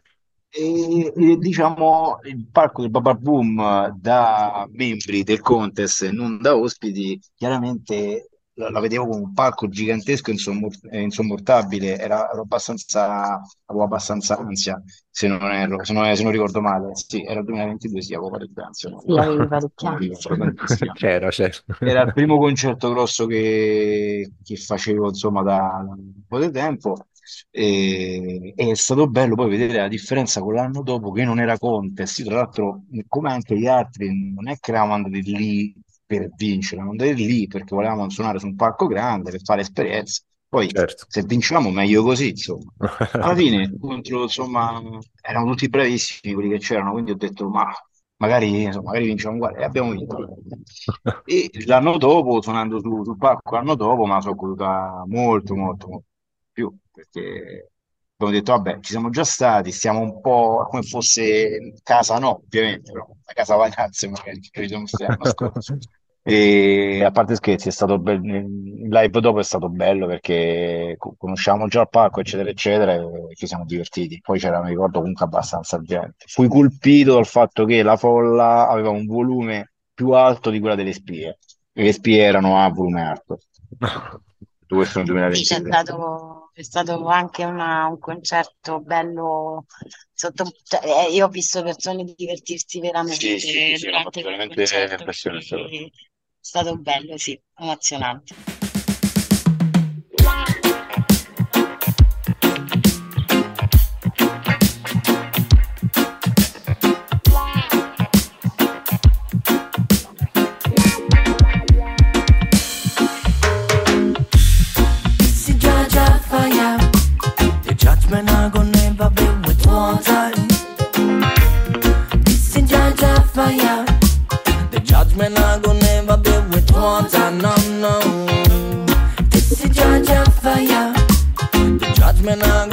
e, diciamo il palco del Baba Boom da membri del contest e non da ospiti, chiaramente la vedevo come un palco gigantesco e insommortabile, avevo abbastanza ansia, se non erro, se non ricordo male, sì, era il 2022, sì, avevo parecchia ansia, Sì, avevi parecchia non ricordo ansia. tantissimo. C'era. Era il primo concerto grosso che facevo, insomma, da un po' di tempo, e è stato bello poi vedere la differenza con l'anno dopo che non era contest. Io, tra l'altro, come anche gli altri, non è che eravamo andati lì per vincere, eravamo andati lì perché volevamo suonare su un palco grande per fare esperienza. Poi, Certo. se vincevamo, meglio così, insomma. Alla fine, insomma, erano tutti bravissimi quelli che c'erano, quindi ho detto, ma magari, insomma, magari vinciamo uguale, e abbiamo vinto. E l'anno dopo, suonando sul palco, l'anno dopo me la sono goduta molto, molto, molto più, perché abbiamo detto, vabbè, ci siamo già stati, stiamo un po' come fosse casa, no, ovviamente, però, la casa vacanze magari, che ci siamo stati l'anno scorso. E a parte scherzi, è stato il live dopo è stato bello perché conosciamo già il palco, eccetera, eccetera, e ci siamo divertiti. Poi c'era, mi ricordo, comunque abbastanza gente. Fui colpito dal fatto che la folla aveva un volume più alto di quella delle spie, e le spie erano a volume alto. Questo nel Sì, 2023. c'è stato anche un concerto bello cioè, io ho visto persone divertirsi Sì, veramente sì, sì, sì, mi ha durante fatto quel veramente concerto, impressione questa cosa. quindi è stato bello, sì, emozionante. This is Jaja fire. The judgment I gonna never be with water. This is Jaja fire. The judgment I gonna never be with water. No, no. This is Jaja fire. The judgment I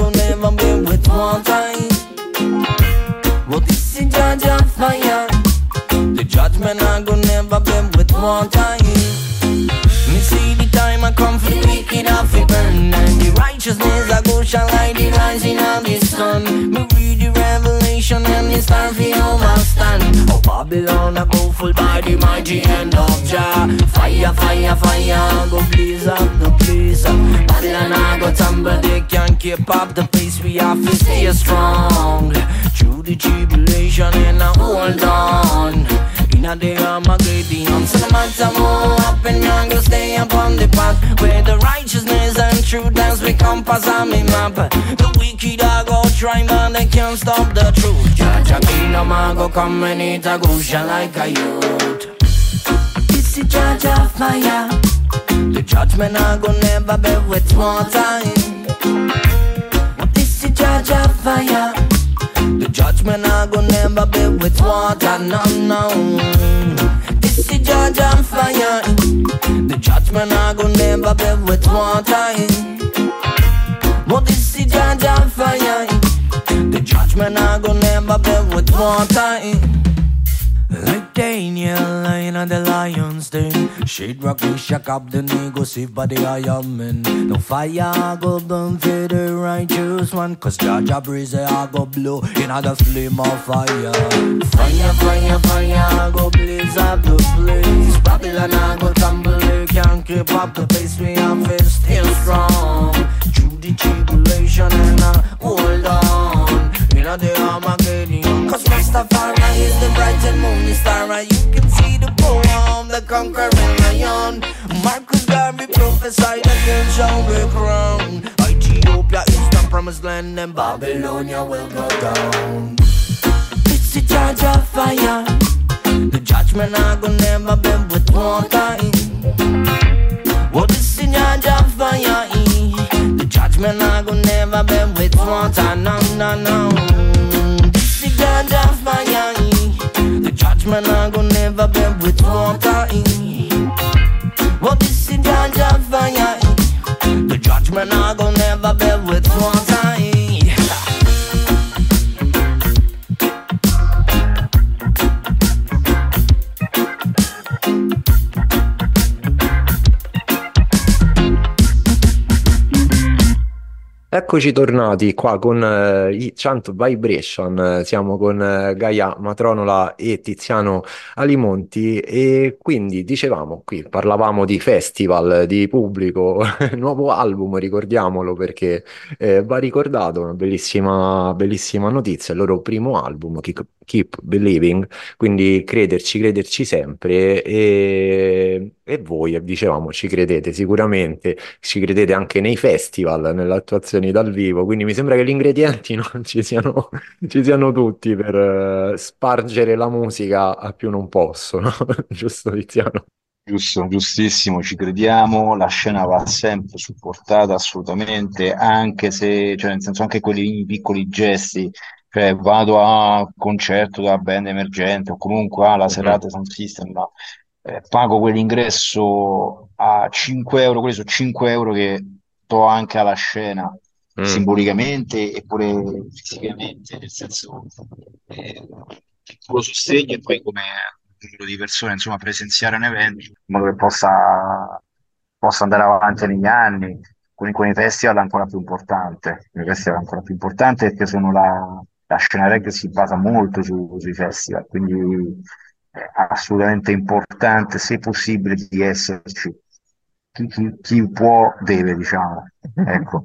water in. Me see the time I come for the wicked off it burn, and the righteousness I go shine like the rising of the sun. Me read the revelation and the star fi overstand. Oh Babylon I go full by the mighty hand of Jah. Fire, fire, fire, go blaze up the place. Babylon I go tumble, they can't keep up the pace. We have to stay strong through the tribulation and I hold on. Inna the Armageddon, so no matter what happen, I go stay upon the path where the righteousness and truth dance we compass on me map. The wicked I go try, but they can't stop the truth. Judge a kingdom I go come and it a go shine like a youth. This is judge of fire. The judgment I go never be with water in. This is judge of fire. The judgment I go never be with water, no, no. This is judge on fire. The judgment I go never be with water. But this is judge on fire. The judgment I go never be with water. Like Daniel, lion of the lion's den. Shadrach, Meshach, Abednego, saved by the Iron Man. No fire go burn for the righteous one, 'cause Jah breeze I go blow in the flame of fire. Fire, fire, fire, go blaze up the place. Babylon I go tumble, they can't keep up the pace. We have to stay strong through the tribulation and hold on. In the Armageddon, 'cause Rastafari is the bright and morning star, and you can see the power of the conquering lion. Marcus Garvey prophesied against shall be crowned. Ethiopia is the promised land, and Babylonia will go down. It's the judge of fire. The judgment I go never be with water in. What is the judge of fire? The judgment I go never be with water, no, no, no. This is the judge of fire. The judgment I go never be with water in. What is the judge of fire? The judgment I go never be with water in. Eccoci tornati qua con i Chant Vibration, siamo con Gaia Matronola e Tiziano Alimonti e quindi dicevamo qui, parlavamo di festival, di pubblico, nuovo album, ricordiamolo perché va ricordato, una bellissima, bellissima notizia, il loro primo album, Keep Believing, quindi crederci sempre e voi, dicevamo, ci credete sicuramente, ci credete anche nei festival, nelle attuazioni dal vivo, quindi mi sembra che gli ingredienti non ci siano tutti per spargere la musica a più non posso, no? Giusto, Tiziano? Giusto, giustissimo, ci crediamo, la scena va sempre supportata assolutamente, anche se, cioè nel senso anche quelli piccoli gesti, cioè vado a concerto da band emergente o comunque alla Mhm. serata Sound System, ma pago quell'ingresso a 5 euro, quelli sono 5 euro che do anche alla scena, Mm. simbolicamente e pure fisicamente, nel senso piccolo sostegno e poi come numero di persone, insomma, presenziare un evento in modo che possa andare avanti negli anni. Con i festival è ancora più importante. Con i festival è ancora più importante perché sono la scena reggae si basa molto sui festival, quindi è assolutamente importante, se possibile, di esserci. Chi può deve, diciamo. Ecco.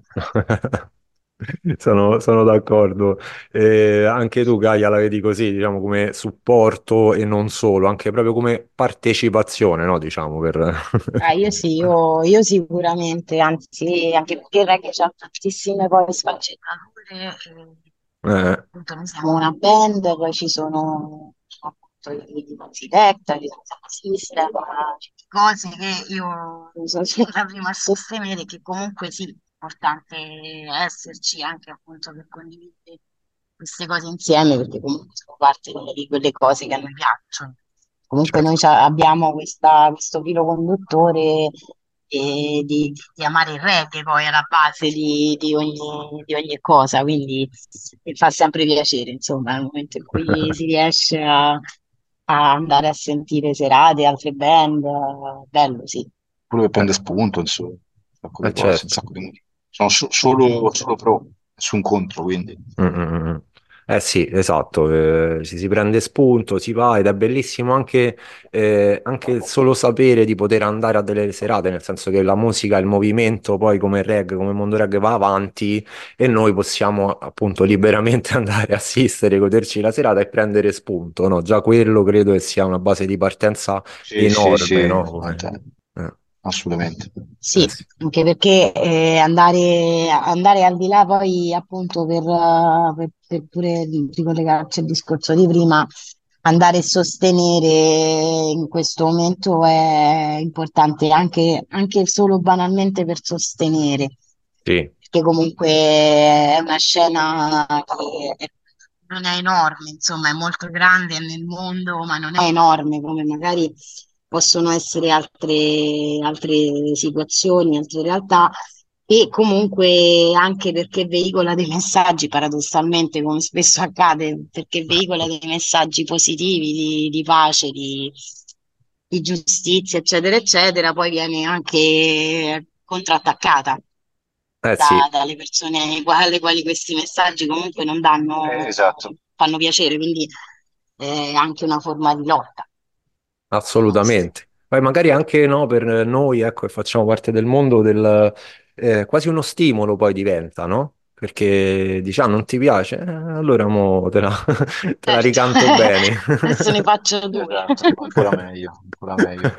Sono d'accordo. Anche tu, Gaia, la vedi così, diciamo, come supporto e non solo, anche proprio come partecipazione, no? Diciamo, per... Io sì, io sicuramente, anzi, anche perché il reggae c'ha tantissime poi sfaccettature. Appunto, noi siamo una band, poi ci sono appunto i Cosiddetta, ci sono i System, cose che io sono sempre la prima a sostenere che comunque sì, è importante esserci anche appunto per condividere queste cose insieme, perché comunque sono parte di quelle cose che a noi piacciono. Comunque noi Certo. abbiamo questo filo conduttore di amare il reggae poi alla base di ogni cosa, quindi mi fa sempre piacere, insomma, nel momento in cui si riesce a andare a sentire serate, altre band, bello, sì. Quello che Eh, prende spunto, insomma, un sacco di cose, un certo. sacco di motivi. Sono solo pro, nessun contro, quindi. Mm, mm, mm. Eh sì, esatto, si prende spunto, si va ed è bellissimo anche il solo sapere di poter andare a delle serate, nel senso che la musica, il movimento, poi come il reggae, come il mondo reggae va avanti e noi possiamo appunto liberamente andare a assistere, goderci la serata e prendere spunto, no? Già quello credo che sia una base di partenza Sì, sì, enorme, sì, no? Eh, Sì, sì. anche perché andare al di là poi appunto per pure ricollegarci al discorso di prima, andare a sostenere in questo momento è importante anche solo banalmente per sostenere, Sì. perché comunque è una scena non è enorme, insomma, è molto grande nel mondo, ma non è enorme come magari possono essere altre situazioni, altre realtà, e comunque anche perché veicola dei messaggi, paradossalmente, come spesso accade, perché veicola dei messaggi positivi di pace, di giustizia, eccetera, eccetera, poi viene anche contrattaccata Eh sì. dalle persone alle quali questi messaggi comunque non danno, Esatto. fanno piacere, quindi è anche una forma di lotta. Nostra. Assolutamente. Poi magari anche no, per noi, ecco, che facciamo parte del mondo, quasi uno stimolo poi diventa, no? Perché dici, ah, non ti piace? Allora mo te la, te la Certo, ricanto bene. adesso ne faccio due. Esatto, ancora meglio, ancora meglio.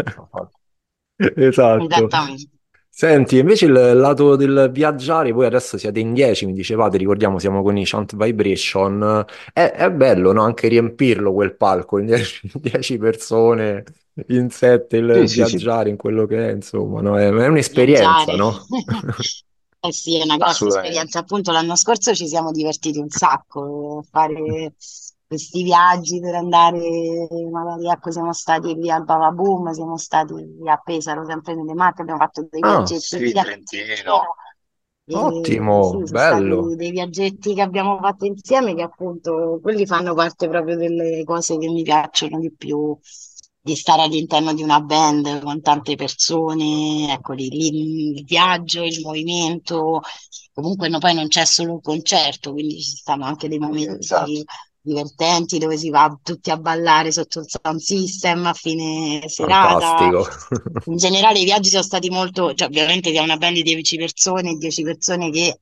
Esatto. Esattamente. Senti, invece il lato del viaggiare, voi adesso siete in 10, mi dicevate, ricordiamo, siamo con i Chant Vibration, è bello, no? Anche riempirlo quel palco in 10, 10 persone, in 7, il Sì, sì, sì, viaggiare in quello che è, insomma, no? È un'esperienza, Viaggiare. no? Eh sì, è una grossa assolutamente. esperienza. Appunto, l'anno scorso ci siamo divertiti un sacco a fare questi viaggi per andare, magari ecco, siamo stati lì al Bavaboom, siamo stati a Pesaro, sempre nelle Marche, abbiamo fatto dei Ah, viaggetti Sì, insieme. Trentino. ottimo, Sì, sono bello. stati dei viaggetti che abbiamo fatto insieme che appunto quelli fanno parte proprio delle cose che mi piacciono di più, di stare all'interno di una band con tante persone, ecco lì il viaggio, il movimento, comunque poi non c'è solo un concerto, quindi ci stanno anche dei Esatto. momenti divertenti dove si va tutti a ballare sotto il sound system a fine serata. Fantastico. In generale i viaggi sono stati molto, cioè ovviamente siamo una band di 10 persone che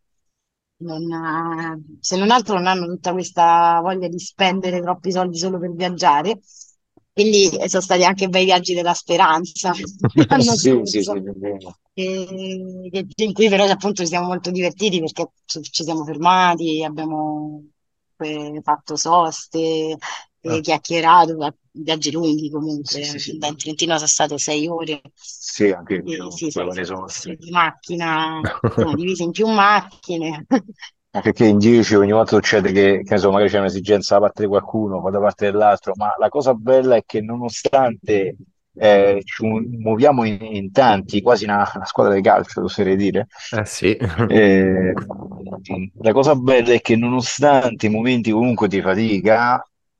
se non altro non hanno tutta questa voglia di spendere troppi soldi solo per viaggiare. Quindi sono stati anche bei viaggi della speranza l'anno Sì, sì, sì, scorso, è vero. in cui però appunto ci siamo molto divertiti perché ci siamo fermati, abbiamo fatto soste, Ah, chiacchierato, viaggi lunghi comunque, Sì, sì, sì. da in Trentino sono state 6 ore, Sì, anche il mio, sì, quello 6 ne sono. ore di macchina, siamo divisi in più macchine. Anche che in 10 ogni volta succede che ne so, magari c'è un'esigenza da parte di qualcuno, poi da parte dell'altro, ma la cosa bella è che nonostante muoviamo in tanti, quasi una squadra di calcio, oserei dire, eh sì. eh, la cosa bella è che nonostante i momenti comunque di fatica,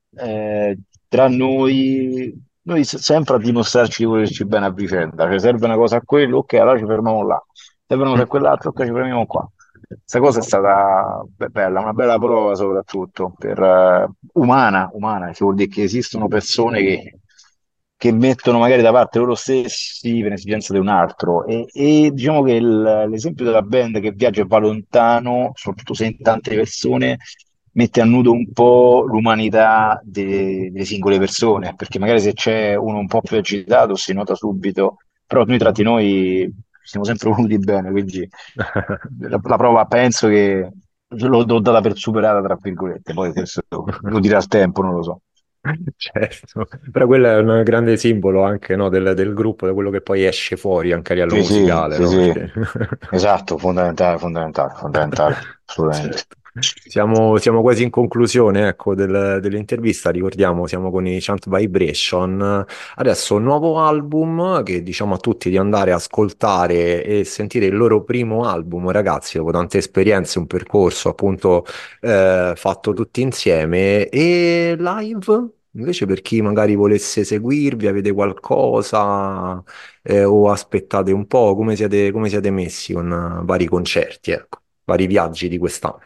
tra noi sempre a dimostrarci di volerci bene a vicenda, cioè serve una cosa a quello, ok, allora ci fermiamo là, serve una cosa a quell'altro, ok, ci fermiamo qua. Questa cosa è stata bella, una bella prova soprattutto per, umana, che vuol dire che esistono persone che mettono magari da parte loro stessi per esigenza di un altro. E diciamo che l'esempio della band che viaggia e va lontano, soprattutto se in tante persone, mette a nudo un po' l'umanità delle singole persone, perché magari se c'è uno un po' più agitato si nota subito, però noi tra di noi siamo sempre voluti bene, quindi la prova penso che l'ho data per superata, tra virgolette, poi questo lo dirà il tempo, non lo so. Certo, però quello è un grande simbolo anche no, del gruppo, da quello che poi esce fuori anche a livello Sì, sì, musicale, sì, no? sì, Perché... esatto, fondamentale, fondamentale, fondamentale, assolutamente. Certo. Siamo quasi in conclusione, ecco, dell'intervista. Ricordiamo, siamo con i Chant Vibration. Adesso un nuovo album che diciamo a tutti di andare a ascoltare e sentire il loro primo album, ragazzi, dopo tante esperienze, un percorso appunto fatto tutti insieme. E live? Invece per chi magari volesse seguirvi, avete qualcosa o aspettate un po', come siete messi con vari concerti, ecco, vari viaggi di quest'anno?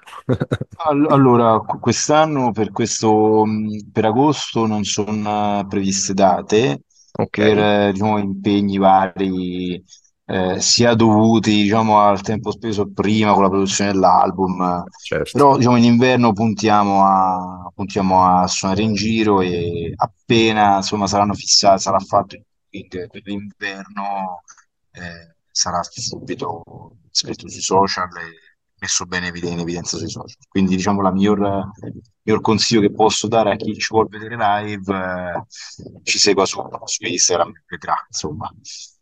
Allora, quest'anno per agosto non sono previste date Ok, per diciamo, impegni vari, sia dovuti diciamo, al tempo speso prima con la produzione dell'album, certo. però diciamo, in inverno puntiamo a suonare in giro e appena insomma, saranno fissati, sarà fatto il booking per l'inverno, sarà subito scritto sui social e messo bene in evidenza sui social. Quindi, diciamo, miglior consiglio che posso dare a chi ci vuole vedere live, ci segua su Instagram, vedrà, insomma,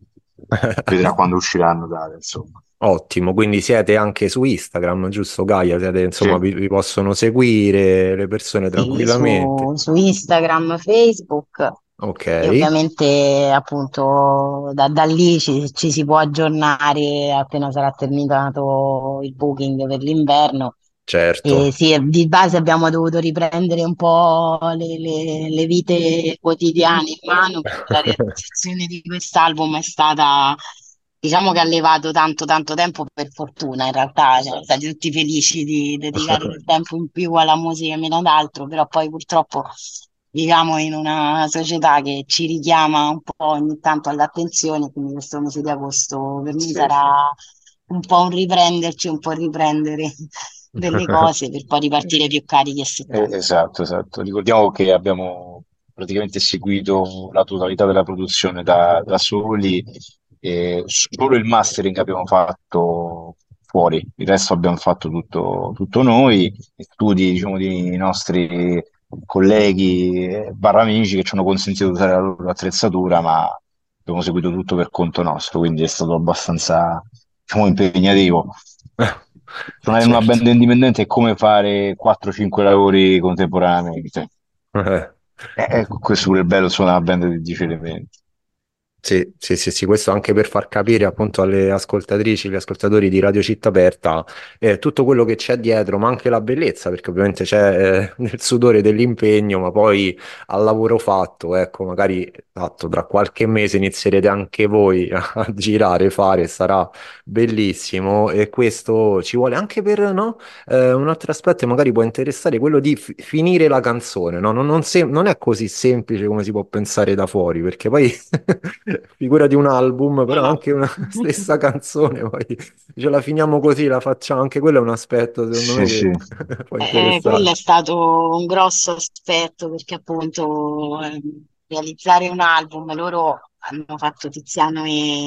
vedrà quando usciranno date, insomma. Ottimo, quindi siete anche su Instagram, giusto Gaia? Siete, Sì, insomma, vi possono seguire le persone Sì, tranquillamente. su Instagram, Facebook Ok, e ovviamente appunto da lì ci si può aggiornare appena sarà terminato il booking per l'inverno. E certo. sì, di base abbiamo dovuto riprendere un po' le vite quotidiane in mano perché la realizzazione di quest'album è stata, diciamo che ha levato tanto tanto tempo per fortuna, in realtà siamo stati tutti felici di dedicare del tempo in più alla musica e meno ad altro, però poi purtroppo viviamo in una società che ci richiama un po' ogni tanto all'attenzione, quindi questo mese di agosto per me sarà un po' un riprenderci, un po' riprendere delle cose per poi ripartire più carichi a settembre. esatto, esatto. Ricordiamo che abbiamo praticamente seguito la totalità della produzione da soli e solo il mastering abbiamo fatto fuori, il resto abbiamo fatto tutto noi, studi, diciamo, di nostri colleghi barra amici che ci hanno consentito di usare la loro attrezzatura, ma abbiamo seguito tutto per conto nostro, quindi è stato abbastanza, diciamo, impegnativo. Suonare in una Certo. band indipendente è come fare 4-5 lavori contemporaneamente. Eh. Questo pure è bello, suona una band di elementi. Sì, sì, sì, sì, questo anche per far capire appunto alle ascoltatrici, agli ascoltatori di Radio Città Aperta tutto quello che c'è dietro, ma anche la bellezza, perché ovviamente c'è nel sudore dell'impegno, ma poi al lavoro fatto, ecco, magari esatto, tra qualche mese inizierete anche voi a girare, fare, sarà bellissimo e questo ci vuole anche per, no? Un altro aspetto che magari può interessare, quello di finire la canzone, no? Non è così semplice come si può pensare da fuori, perché poi figurati un album, No, però no. anche una stessa canzone, poi ce la finiamo così, la facciamo, anche quello è un aspetto secondo me Sì, che sì. può Quello interessare. è stato un grosso aspetto perché appunto realizzare un album, loro hanno fatto Tiziano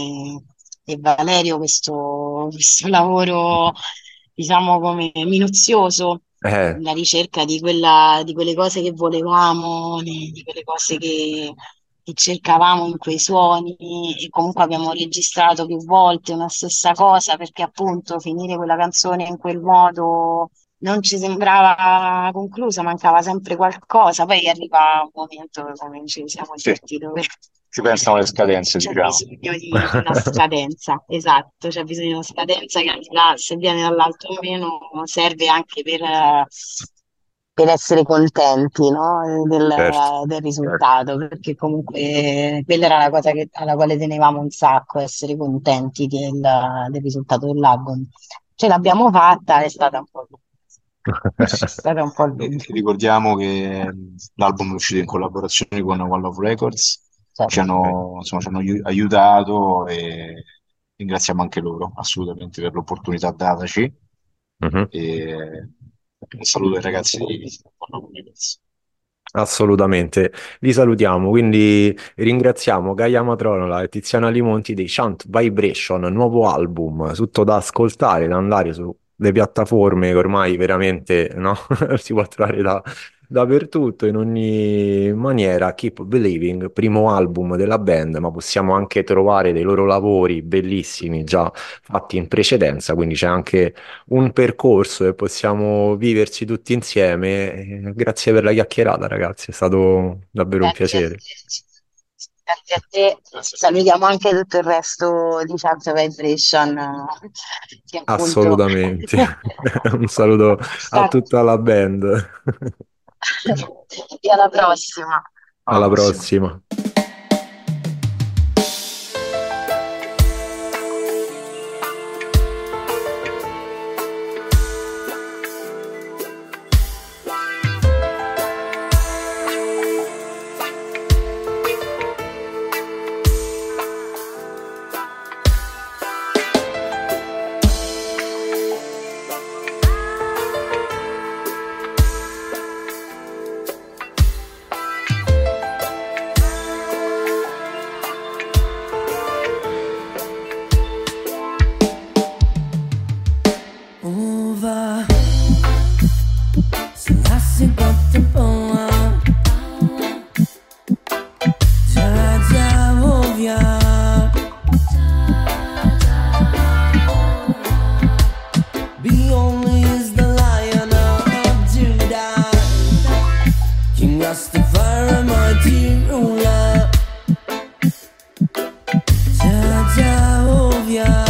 e Valerio questo lavoro, diciamo, come minuzioso, Eh, la ricerca di quelle cose che volevamo, di quelle cose che cercavamo in quei suoni e comunque abbiamo registrato più volte una stessa cosa perché appunto finire quella canzone in quel modo non ci sembrava conclusa, mancava sempre qualcosa. Poi arriva un momento, come ci siamo Sì, tutti, dove ci pensano le scadenze, c'è diciamo. bisogno di una scadenza, esatto, c'è bisogno di una scadenza che al di là, se viene dall'alto o meno, serve anche per essere contenti, no? certo. Del risultato, perché comunque quella era la cosa alla quale tenevamo un sacco, essere contenti del risultato dell'album. Ce l'abbiamo fatta, è stata un po' lunga. È stata un po' lunga, Ricordiamo che l'album è uscito in collaborazione con One Love Records, certo. insomma, ci hanno aiutato e ringraziamo anche loro assolutamente per l'opportunità dataci. Mhm. E un saluto ai ragazzi di One Love Records. Assolutamente, li salutiamo, quindi ringraziamo Gaia Matronola e Tiziana Limonti dei Chant Vibration, nuovo album, tutto da ascoltare, da andare sulle piattaforme che ormai veramente no? Si può trovare dappertutto, in ogni maniera. Keep Believing, primo album della band, ma possiamo anche trovare dei loro lavori bellissimi già fatti in precedenza, quindi c'è anche un percorso e possiamo viverci tutti insieme. Grazie per la chiacchierata, ragazzi, è stato davvero un Grazie a piacere. te. Grazie a te. Salutiamo anche tutto il resto di Chance Vibration, che appunto Assolutamente. Un saluto a sta... tutta la band. E alla prossima. Alla Alla prossima. prossima. Over, Selassie got the power. Jaja Ovia, be only is the Lion of Judah, King Rastafari, mighty ruler. Jaja Ovia.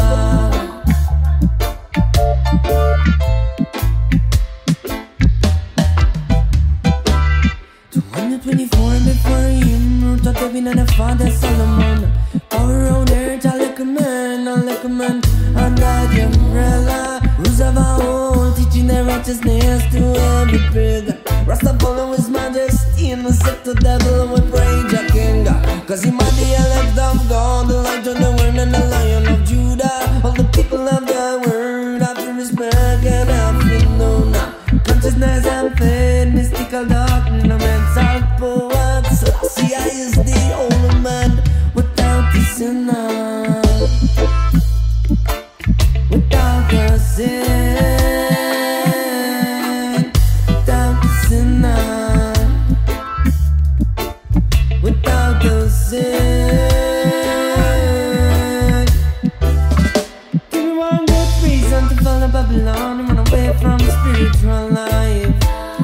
24 before him, root of David and the father Solomon. All around earth, I like a man, under the umbrella. Rules of our own, teaching their righteousness to every pig. Rastafari his majesty, and the set to devil we praise your king. Cause he might be elect of God, the light of the world and the Lion of Judah. All the people of the world have to respect and have to know now. Consciousness and faith, mystical doctrine, no mental power. See, I is the only man without the sinner, without the sin, without the sinner, without the sin. Give me one good reason to follow Babylon and run away from spiritual life.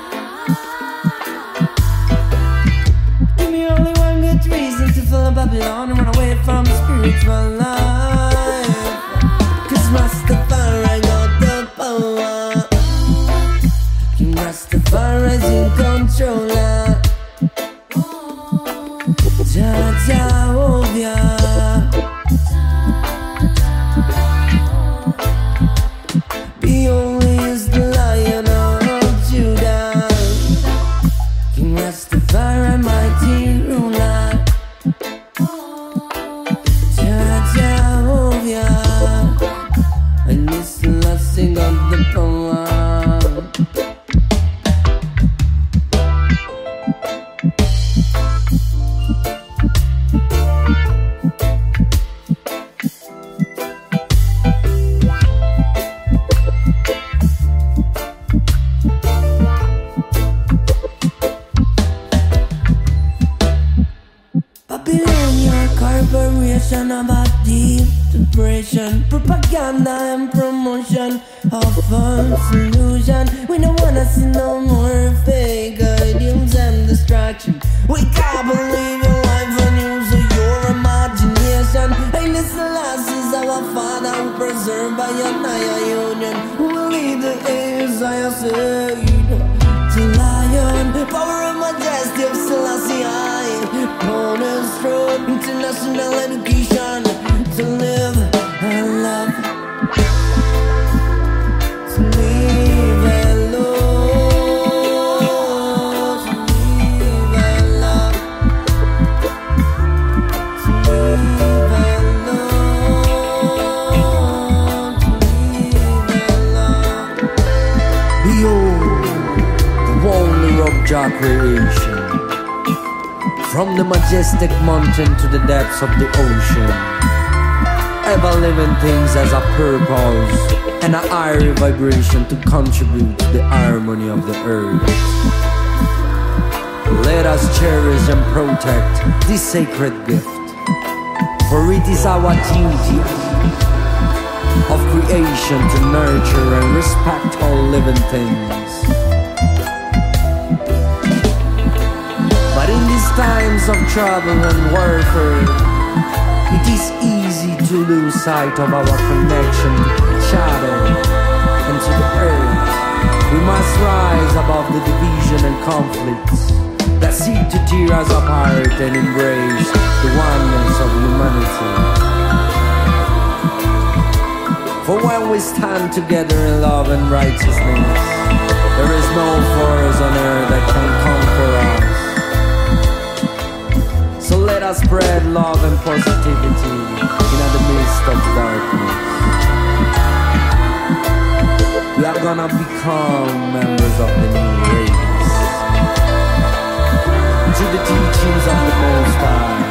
Give me only one good reason to follow Babylon and run away from spiritual life. Cause Rastafari got the power. King Rastafari's in control. Jaja Ovia. Be only is the Lion of Judah, King Rastafari, mighty ruler. Jaja Ovia, and this last sing of the power. Babylonian corporation about deep depression, propaganda and promotion of false illusion. We don't wanna see no more fake ideals and distraction. We can't believe your life and use your imagination. And this last is our Father who preserved by your Naya union, who will lead the heirs, I say, to lion, power of majesty of Selassie I, cornerstone, international education, to live and love, to live and love, to live and love, to live and love, to live and love. Behold, the wonder of Jah creation, from the majestic mountain to the depths of the ocean. Ever living things as a purpose and a higher vibration to contribute to the harmony of the earth. Let us cherish and protect this sacred gift, for it is our duty of creation to nurture and respect all living things. But in these times of trouble and warfare, it is easy to lose sight of our connection to each other and to the earth. We must rise above the division and conflicts that seek to tear us apart and embrace the oneness of humanity. For when we stand together in love and righteousness, there is no force on earth that can conquer us. So let us spread love and positivity in the midst of darkness. We are gonna become members of the new race. To the teachings of the Most High,